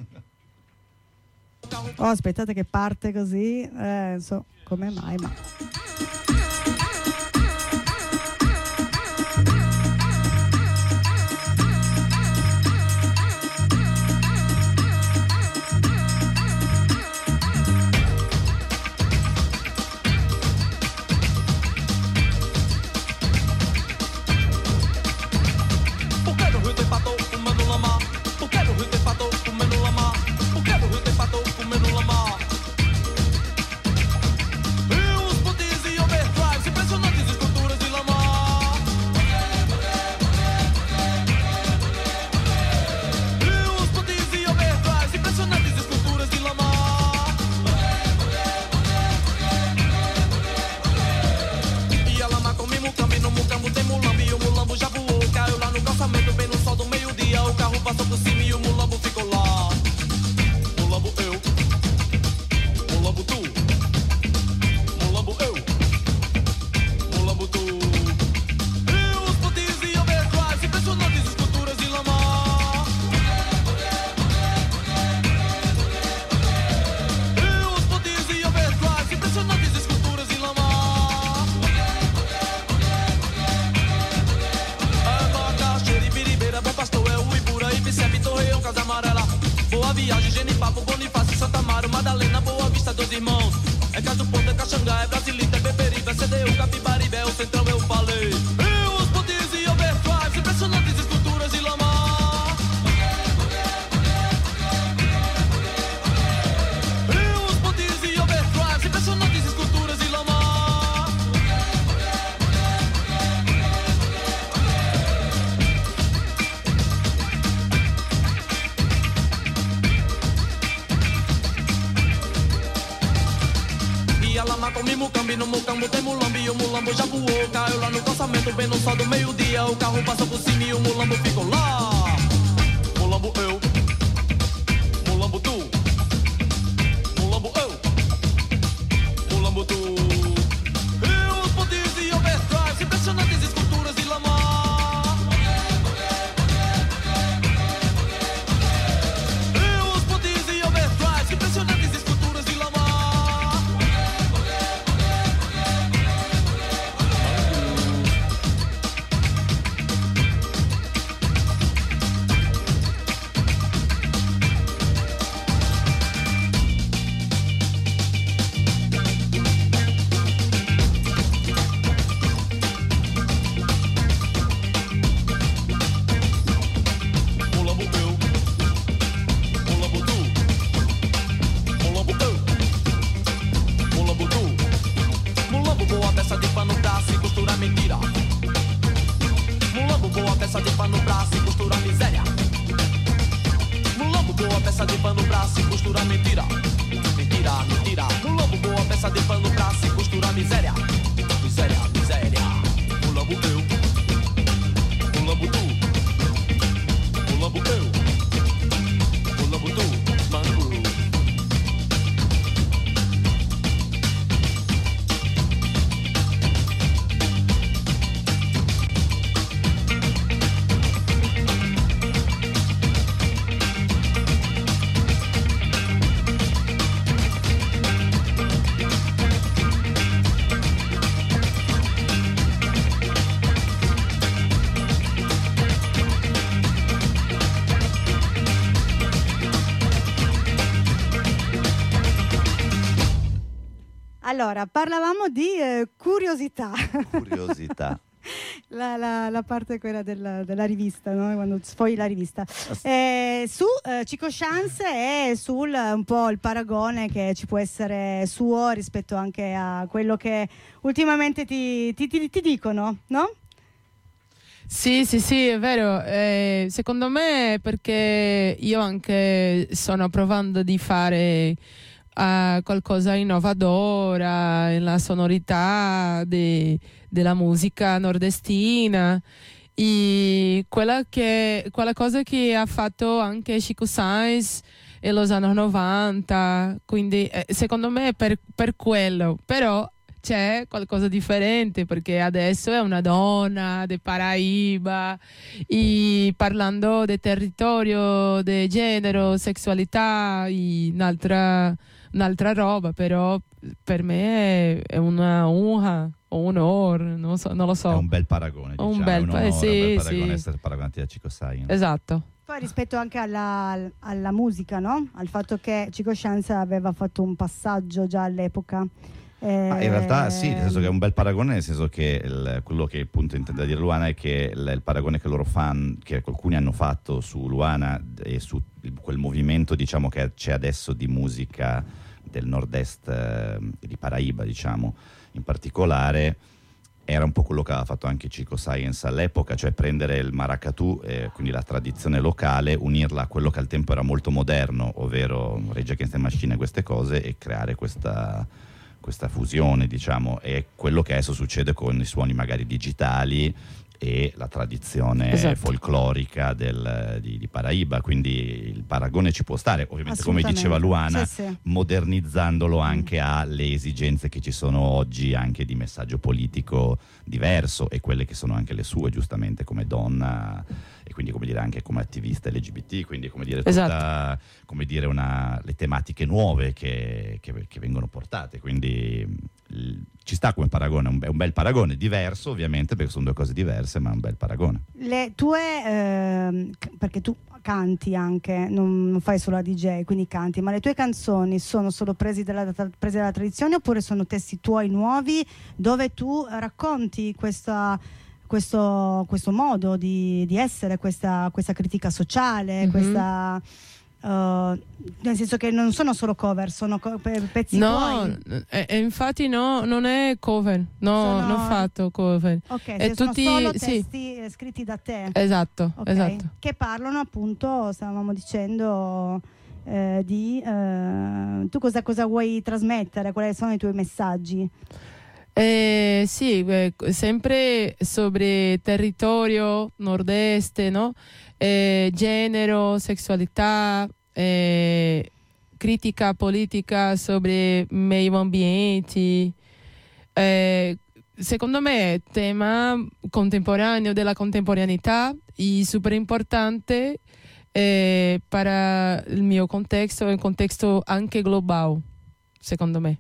Aspettate che parte così, so come mai, ma... E os putis e E Mucambi no Mucambo tem mulambo e o mulambo já voou. Caiu lá no calçamento bem no sol do meio-dia. O carro passa por cima e o mulambo ficou lá. Mulambo eu, mulambo tu, mulambo eu, mulambo tu. E os pontes e overdrives, impressionantes esculturas de lama. E os pontes e overdrives, impressionantes esculturas de lama. Allora, parlavamo di curiosità. Curiosità. La parte quella della rivista, no? Quando sfogli la rivista. Su Chico Chance e sul un po' il paragone che ci può essere suo rispetto anche a quello che ultimamente ti dicono, no? Sì, è vero. Secondo me perché io anche sto provando di fare qualcosa innovadora nella sonorità della musica nordestina, e quella cosa che ha fatto anche Chico Sainz negli anni 90, quindi secondo me per quello, però c'è qualcosa di differente perché adesso è una donna de Paraíba e parlando del territorio, del genere, sessualità e un'altra roba, però per me è una onra o un onore, non lo so. È un bel paragone, diciamo. Un bel paragone essere paragonati a Chico Sainz. Esatto. Poi rispetto anche alla musica, no? Al fatto che Chico Chance aveva fatto un passaggio già all'epoca. In realtà sì, nel senso che è un bel paragone, nel senso che quello che appunto intende dire Luana è che il paragone che loro fanno, che alcuni hanno fatto su Luana e su quel movimento, diciamo, che c'è adesso di musica del nord-est di Paraíba, diciamo, in particolare, era un po' quello che aveva fatto anche Chico Sainz all'epoca, cioè prendere il maracatù, quindi la tradizione locale, unirla a quello che al tempo era molto moderno, ovvero Rage Against the Machine e queste cose, e creare questa fusione, diciamo. È quello che adesso succede con i suoni magari digitali e la tradizione folclorica di Paraíba, quindi il paragone ci può stare, ovviamente, come diceva Luana, sì. Modernizzandolo anche alle esigenze che ci sono oggi, anche di messaggio politico diverso, e quelle che sono anche le sue, giustamente, come donna, e quindi, come dire, anche come attivista LGBT, quindi, come dire, tutta, come dire, le tematiche nuove che vengono portate, quindi ci sta come paragone, è un bel paragone, diverso ovviamente perché sono due cose diverse, ma è un bel paragone. Le tue, perché tu canti anche, non fai solo la DJ, quindi canti, ma le tue canzoni sono solo prese dalla tradizione, oppure sono testi tuoi nuovi dove tu racconti questo modo di essere, questa critica sociale, questa... nel senso che non sono solo cover, sono pezzi tuoi. Infatti non è cover, non ho fatto cover. Ok, sono solo testi scritti da te. Esatto. Che parlano, appunto, stavamo dicendo, tu cosa vuoi trasmettere? Quali sono i tuoi messaggi? Sì, sempre sobre territorio, nord-est, no? Genere, sessualità, critica politica sobre medio ambiente. Secondo me è tema contemporaneo della contemporaneità e super importante per il mio contesto e un contesto anche globale, secondo me.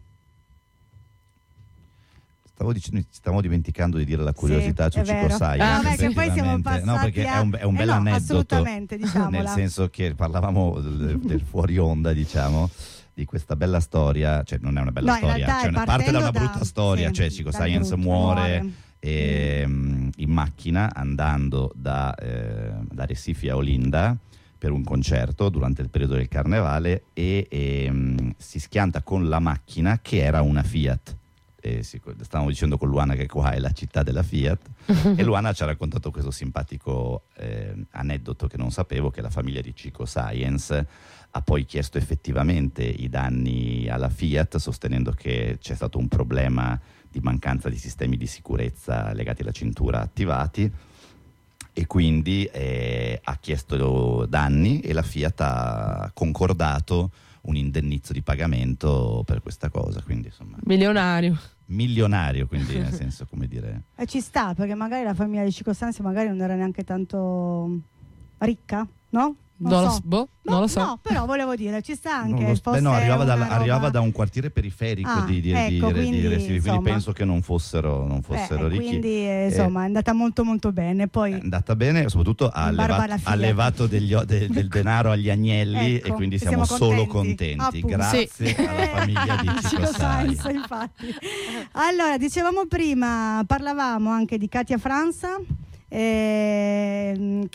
Stavo dimenticando di dire la curiosità su Chico Science. Vabbè, che poi siamo passati no, perché è un bel aneddoto, assolutamente, diciamola. nel senso che parlavamo del fuori onda, diciamo, di questa bella storia, cioè non è una bella storia, cioè parte da una brutta storia, cioè Chico Science muore in macchina andando da Recife a Olinda per un concerto durante il periodo del carnevale e si schianta con la macchina che era una Fiat. Stavamo dicendo con Luana che qua è la città della Fiat e Luana ci ha raccontato questo simpatico aneddoto che non sapevo, che la famiglia di Chico Science ha poi chiesto effettivamente i danni alla Fiat, sostenendo che c'è stato un problema di mancanza di sistemi di sicurezza legati alla cintura attivati, e quindi ha chiesto danni e la Fiat ha concordato un indennizzo di pagamento per questa cosa, quindi insomma milionario, quindi nel senso, come dire, ci sta, perché magari la famiglia di Chico Science magari non era neanche tanto ricca, no? Non lo so. No, però volevo dire, ci sta anche. Arrivava da un quartiere periferico di Recife, quindi penso che non fossero ricchi. Quindi insomma è andata molto molto bene. Poi è andata bene, soprattutto ha levato del denaro agli agnelli, e quindi siamo solo contenti. Grazie alla famiglia di Chico Science. Infatti. Allora, dicevamo prima, parlavamo anche di Katia Franza, che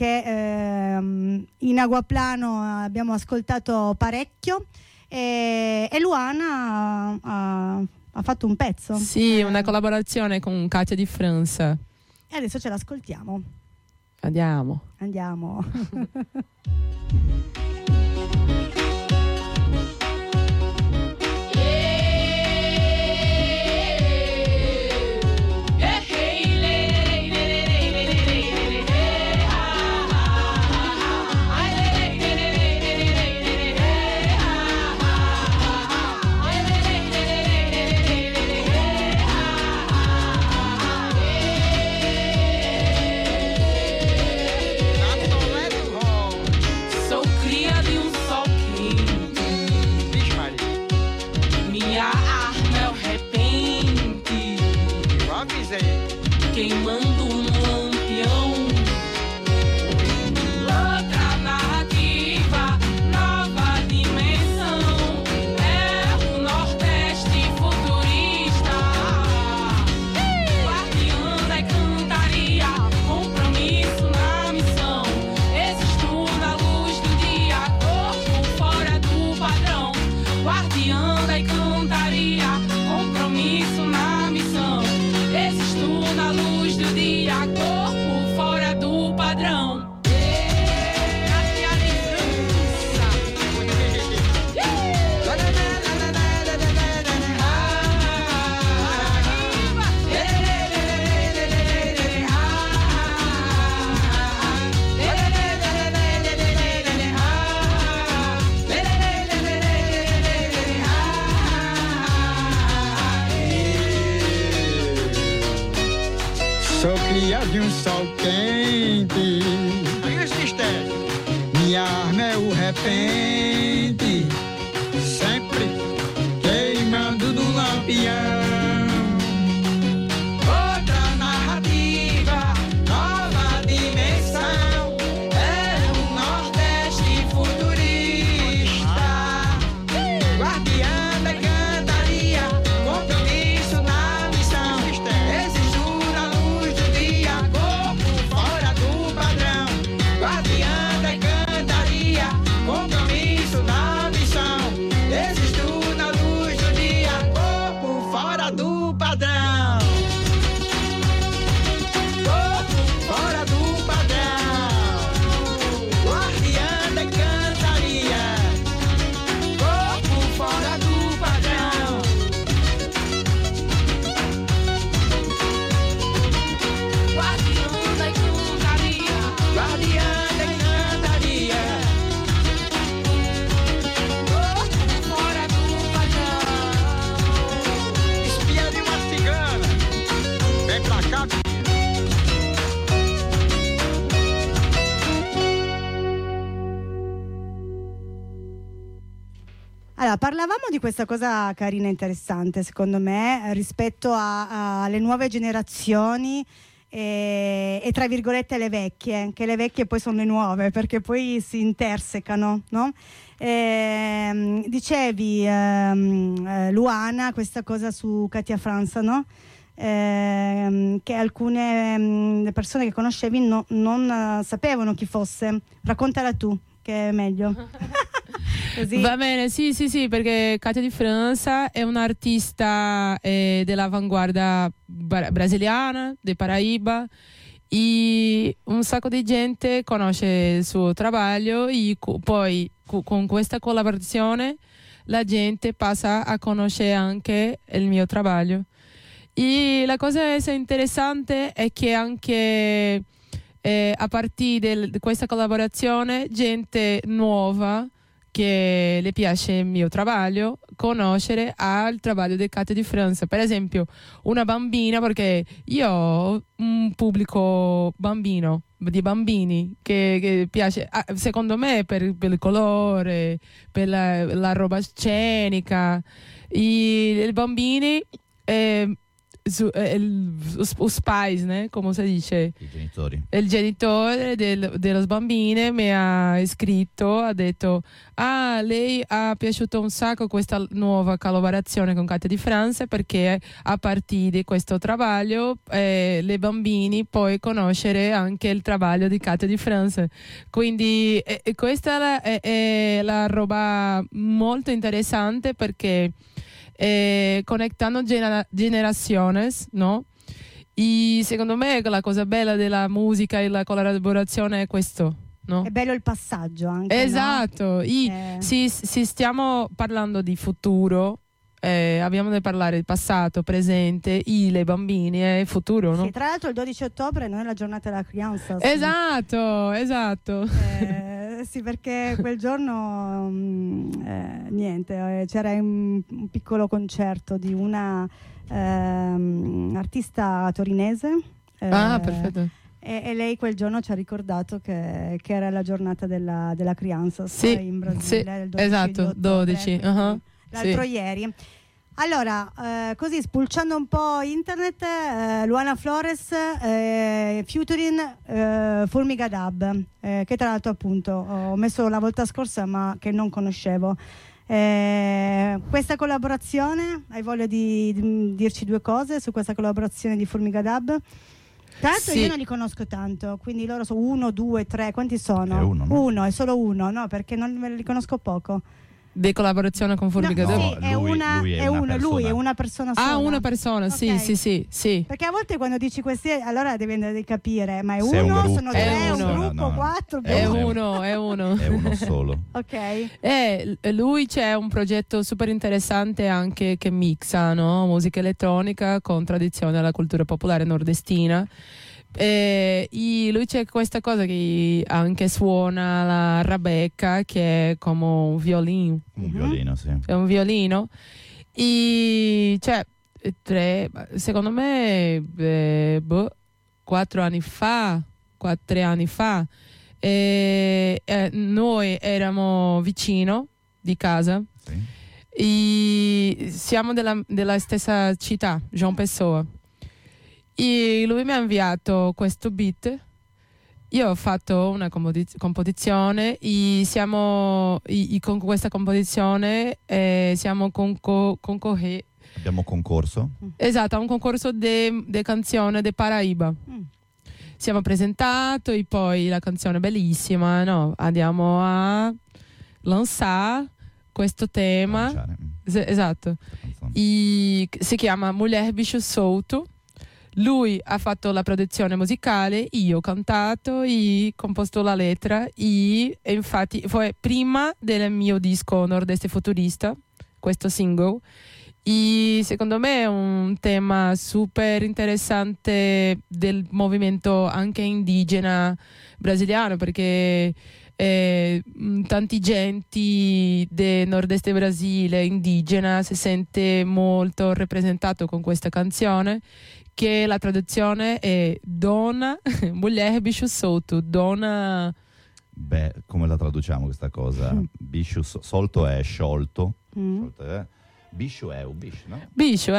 in Aguaplano abbiamo ascoltato parecchio, e Luana ha fatto un pezzo. Sì, una collaborazione con Katia di Franza. E adesso ce l'ascoltiamo. Andiamo. Queimando lampião. Outra narrativa, nova dimensão. É o Nordeste futurista. Guardiã da cantaria, compromisso na missão. Existo na luz do dia, corpo fora do padrão. Guardiã da cantaria, compromisso na missão. Existo na luz do dia, corpo fora do padrão. Sou cria de um sol quente. Minha arma é o repente, sempre queimando do lampião. Outra narrativa, nova dimensão. É o Nordeste futurista. Guardiã da cantaria, compromisso na missão. Existo na luz do dia, corpo fora do padrão. Guardiã da cantaria, compromisso na missão. Existo na luz do dia, corpo fora Allora, parlavamo di questa cosa carina e interessante, secondo me, rispetto alle nuove generazioni e tra virgolette le vecchie, che le vecchie poi sono le nuove, perché poi si intersecano, no? Dicevi, Luana, questa cosa su Katia Franza, no? Che alcune persone che conoscevi non sapevano chi fosse. Raccontala tu, che è meglio. Così. Va bene, sì, perché Katia Di Franza è un'artista dell'avanguardia brasiliana, dei Paraíba, e un sacco di gente conosce il suo lavoro e poi con questa collaborazione la gente passa a conoscere anche il mio lavoro. E la cosa interessante è che anche a partire di questa collaborazione gente nuova che le piace il mio lavoro conoscere al lavoro di Katia Di Franza. Per esempio una bambina, perché io ho un pubblico bambino, di bambini che piace secondo me per il colore, per la roba scenica, i bambini os pais, né? Come si dice? I genitori. Il genitore dello bambino mi ha scritto, ha detto: ah, lei ha piaciuto un sacco questa nuova collaborazione con Katia Di Franza, perché a partire di questo lavoro le bambini poi conoscere anche il lavoro di Katia Di Franza. Quindi questa è la roba molto interessante, perché conectando generaciones, no? E secondo me la cosa bella della musica e la collaborazione è questo, no? È bello il passaggio anche, esatto, no? Se stiamo parlando di futuro, abbiamo da parlare del passato, presente, le bambini e futuro, no? Sì, tra l'altro il 12 ottobre non è la giornata della crianza. Esatto. Sì, perché quel giorno niente, c'era un piccolo concerto di una artista torinese. Perfetto. E lei quel giorno ci ha ricordato che era la giornata della crianza in Brasile, il 12 esatto, 12. L'altro ieri. Allora, così spulciando un po' internet, Luana Flores featuring Formiga Dub, che tra l'altro appunto ho messo la volta scorsa ma che non conoscevo. Questa collaborazione, hai voglia di dirci due cose su questa collaborazione di Formiga Dub? Tra l'altro io non li conosco tanto, quindi loro sono 1, 2, 3, quanti sono? È uno, no? Uno, è solo uno, no? Perché non me li conosco poco. Di collaborazione con Formiga Dub? Sì, lui è una persona sola. Ah, una persona, okay. sì. Perché a volte quando dici questi, allora devi capire, ma è se uno, è un sono tre, gruppo, un gruppo, no. quattro? È uno. È uno solo. Ok. Lui c'è un progetto super interessante anche che mixa, no? Musica elettronica con tradizione della cultura popolare nordestina. E lui c'è questa cosa che anche suona la rabecca, che è come un violino. Un violino, sì. È un violino. E cioè, secondo me 4 anni fa, noi eravamo vicino di casa. Sì. E siamo della stessa città, João Pessoa. E lui mi ha inviato questo beat, io ho fatto una composizione e con questa composizione siamo abbiamo concorso? Esatto, a un concorso di canzone di Paraíba. Siamo presentato e poi la canzone è bellissima, no? Andiamo a lanciare questo tema, esatto, e si chiama Mulher Bicho Solto. Lui ha fatto la produzione musicale, io ho cantato e composto la lettera e infatti fu prima del mio disco Nordeste Futurista, questo single, e secondo me è un tema super interessante del movimento anche indigena brasiliano, perché tanti genti del nord-est Brasile indigena si sente molto rappresentato con questa canzone, che la traduzione è donna, mulher bicho solto, donna Beh, come la traduciamo questa cosa? Biscio, solto è sciolto, sciolto è, biscio è un biscio, no? Biscio,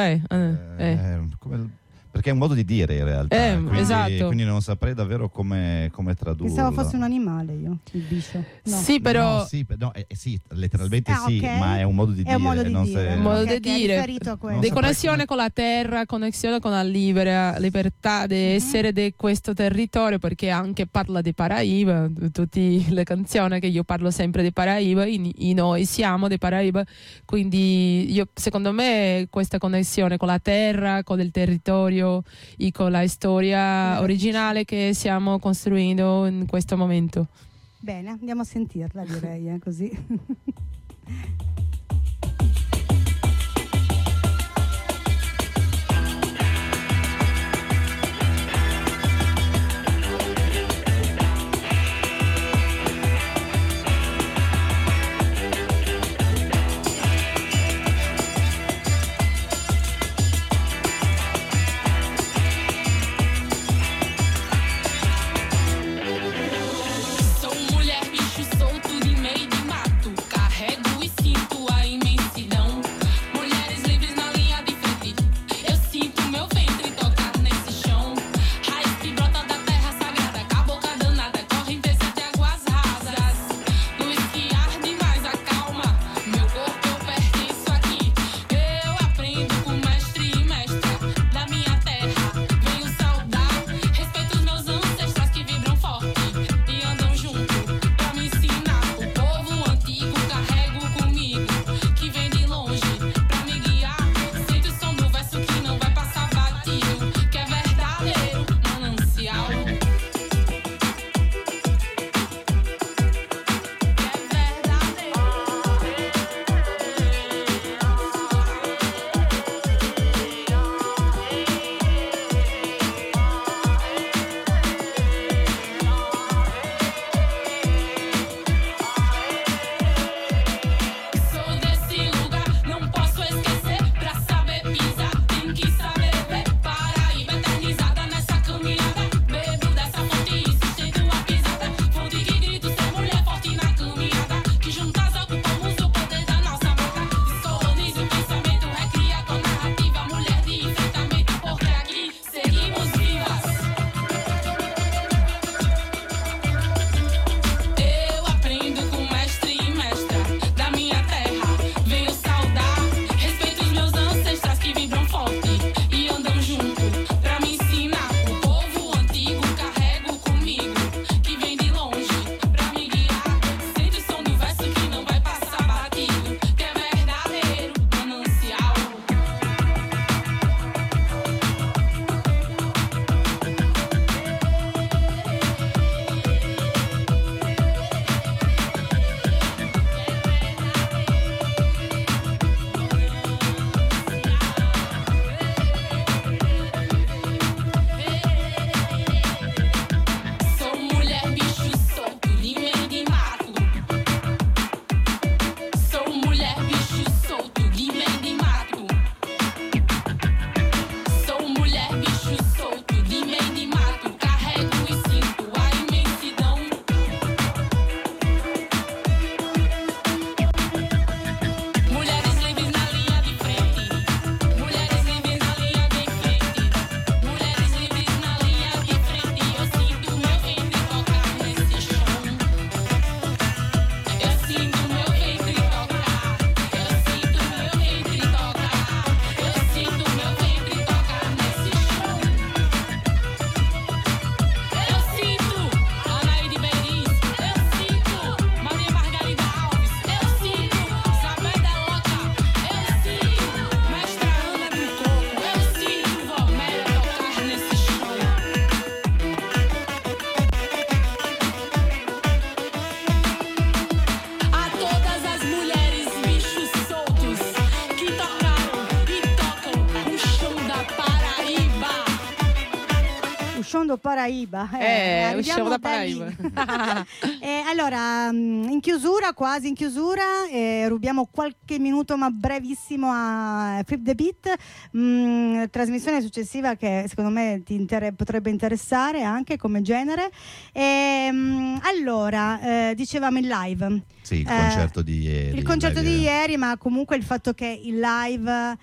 Perché è un modo di dire in realtà, quindi, esatto. quindi non saprei davvero come tradurlo. Pensavo fosse un animale io, il biscio. No. Sì, però... No, sì, letteralmente sì, okay. ma è un modo di dire. È un modo di dire. Un modo Okay, di che è dire. riferito a questo. Di connessione con la terra, connessione con la libertà di essere di questo territorio, perché anche parla di Paraíba, tutte le canzoni che io parlo sempre di Paraíba, noi siamo di Paraíba, quindi secondo me questa connessione con la terra, con il territorio e con la storia originale che stiamo costruendo in questo momento. Bene, andiamo a sentirla, direi, così. Sou mulher, bicho solto de meio de mato. Carrego e sim Mundo Paraiba. Usciamo da lì. Paraiba. Allora, in chiusura, quasi in chiusura, rubiamo qualche minuto ma brevissimo a Flip the Beat, trasmissione successiva che secondo me ti potrebbe interessare anche come genere. Allora, dicevamo il live. Sì, il concerto di ieri. Il concerto di ieri, ma comunque il fatto che il live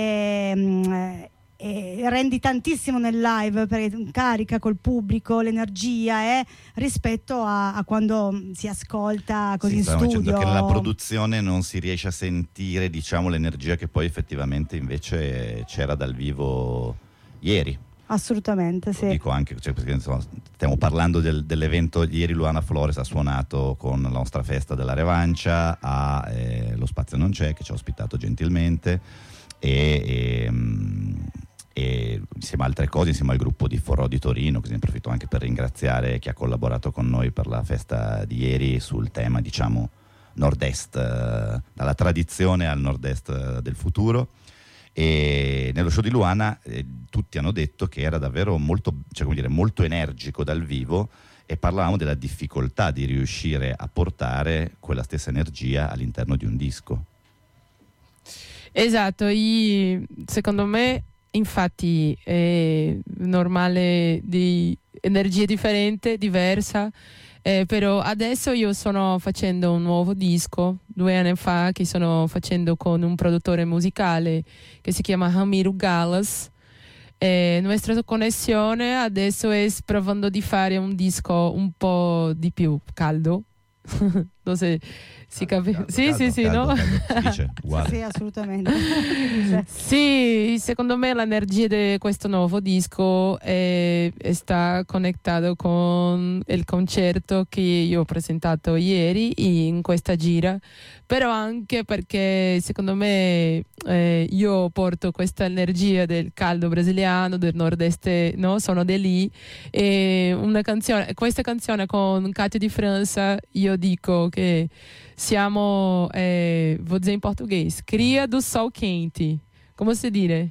rendi tantissimo nel live, perché carica col pubblico l'energia rispetto a quando si ascolta così in studio. Dicendo che nella produzione non si riesce a sentire, diciamo, l'energia che poi effettivamente invece c'era dal vivo ieri. Assolutamente, sì. Lo dico anche, perché insomma, stiamo parlando dell'evento ieri. Luana Flores ha suonato con la nostra festa della Revancia a Lo Spazio Non C'è, che ci ha ospitato gentilmente, e insieme a altre cose, insieme al gruppo di Forró di Torino, così ne approfitto anche per ringraziare chi ha collaborato con noi per la festa di ieri sul tema, diciamo, nord-est, dalla tradizione al nord-est del futuro. E nello show di Luana tutti hanno detto che era davvero molto, molto energico dal vivo, e parlavamo della difficoltà di riuscire a portare quella stessa energia all'interno di un disco. Esatto, secondo me infatti è normale di energia differente, diversa, però adesso io sto facendo un nuovo disco 2 anni fa che sto facendo con un produttore musicale che si chiama Ramiro Galas. Nostra connessione adesso è provando di fare un disco un po' di più caldo. Non so se si capisce. Sì, no? Caldo, si dice uguale. Sì, assolutamente. Sì, secondo me l'energia di questo nuovo disco sta connettato con il concerto che io ho presentato ieri in questa gira, però anche perché secondo me io porto questa energia del caldo brasiliano, del nord-est, no? Sono di lì, e questa canzone con Cátia di França, io dico che siamo, vou dizer em português, cria do sol quente. Como se dire?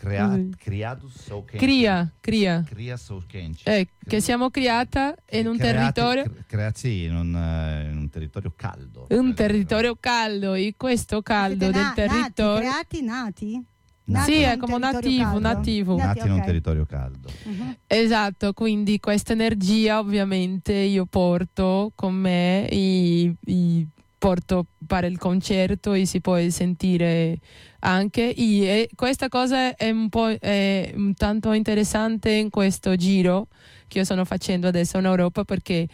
Criado sol quente. Cria sol quente. Che siamo creata in un territorio. Sì, in un territorio caldo. Un territorio caldo, e questo caldo del territorio. Nati? Sì, è come nativo. Nati in un territorio caldo. Esatto, quindi questa energia ovviamente io porto con me e porto per il concerto, e si può sentire anche, e questa cosa è un tanto interessante in questo giro che io sto facendo adesso in Europa, perché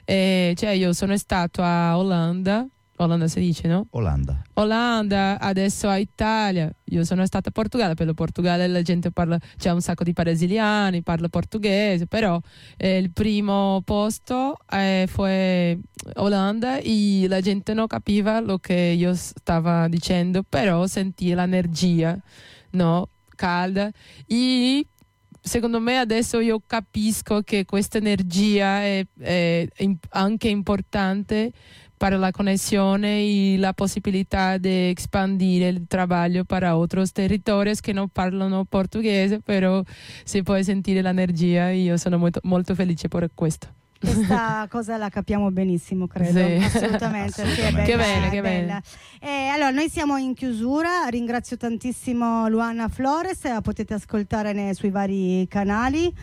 io sono stato a Olanda si dice, no? Olanda, adesso a Italia, io sono stata a Portogallo, per il Portogallo la gente parla, c'è un sacco di brasiliani, parla portoghese, però il primo posto fu Olanda, e la gente non capiva lo che io stavo dicendo, però sentì l'energia, no? Calda, e secondo me adesso io capisco che questa energia è anche importante per la connessione e la possibilità di espandere il lavoro per altri territori che non parlano portoghese, però si può sentire l'energia, e io sono molto, molto felice per questo. Questa cosa la capiamo benissimo, credo. Sì. Assolutamente. Sì, è bella, che bella. Allora, noi siamo in chiusura. Ringrazio tantissimo Luana Flores, la potete ascoltare sui vari canali.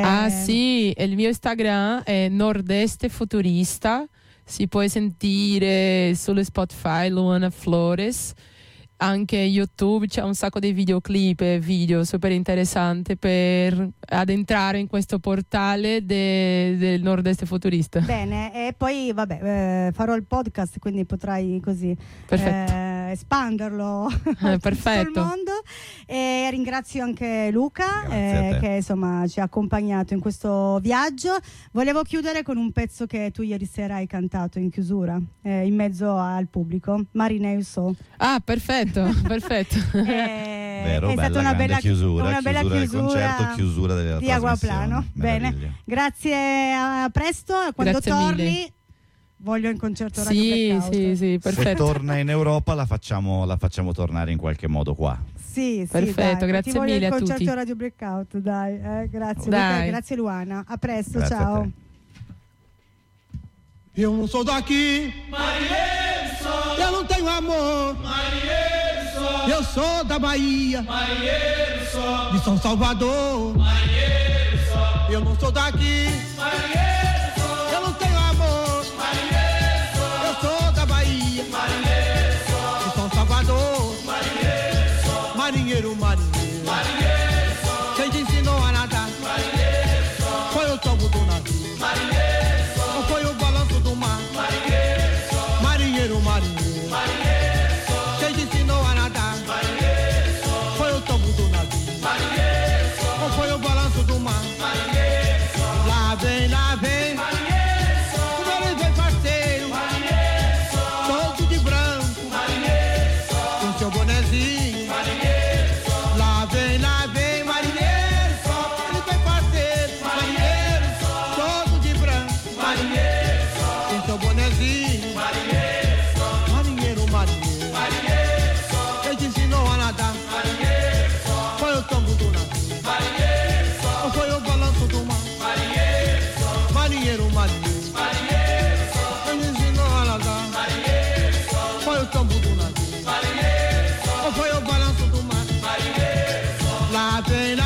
Sì, il mio Instagram è Nordeste Futurista, si può sentire sullo Spotify Luana Flores, anche YouTube c'è un sacco di videoclip e video super interessanti per addentrare in questo portale del Nord-Est Futurista. Bene, e poi farò il podcast, quindi potrai così espanderlo perfetto. tutto il mondo. E ringrazio anche Luca che insomma ci ha accompagnato in questo viaggio. Volevo chiudere con un pezzo che tu ieri sera hai cantato in chiusura, in mezzo al pubblico, Marineu So. Ah, perfetto. Vero, è stata una bella chiusura chiusura del concerto, chiusura della di trasmissione. Aguaplano. Bene, grazie, a presto. Quando grazie torni mille. Voglio in concerto Radio Blackout. Sì, perfetto. Se torna in Europa la facciamo tornare in qualche modo qua. Sì, Perfetto, dai, grazie ti voglio mille il a tutti. concerto Radio Blackout, dai, grazie Dai. Luca, grazie Luana, a presto, Grazie a ciao. te. Eu não sou daqui, Marinheiro sou, eu não tenho amor, marinheiro sou, eu sou da Bahia, marinheiro sou, de São Salvador. marinheiro sou, Eu não sou daqui, marinheiro sou, eu não tenho amor, marinheiro sou, eu sou da Bahia, marinheiro sou, de São Salvador. marinheiro sou, Marinheiro, marinheiro, marinheiro sou, quem te ensinou a nadar marinheiro sou, foi o tombo do navio, marinheiro sou, ou foi o balanço do mar. marinheiro sou, Marinheiro, marinheiro, marinheiro sou, quem te ensinou a nadar marinheiro sou, foi o tombo do navio, marinheiro sou, ou foi o balanço do mar. marinheiro sou, Lá vem, marinheiro sou, como ele vem parceiro, marinheiro sou, todo de branco, marinheiro sou, com seu bonezinho. marinheiro sou, Lá vem, marinheiro, ele vem parceiro, marinheiro, todo de branco, marinheiro sou, com seu bonezinho. marinheiro sou, Marinheiro, marinheiro, marinheiro sou, quem te ensinou a nadar marinheiro sou, foi o tombo do navio, marinheiro sou, ou foi o balanço do mar. marinheiro sou, Marinheiro, marinheiro, marinheiro sou, quem te ensinou a nadar marinheiro sou, foi o tombo do navio, marinheiro sou, ou foi o balanço do mar. marinheiro sou, Lá vem,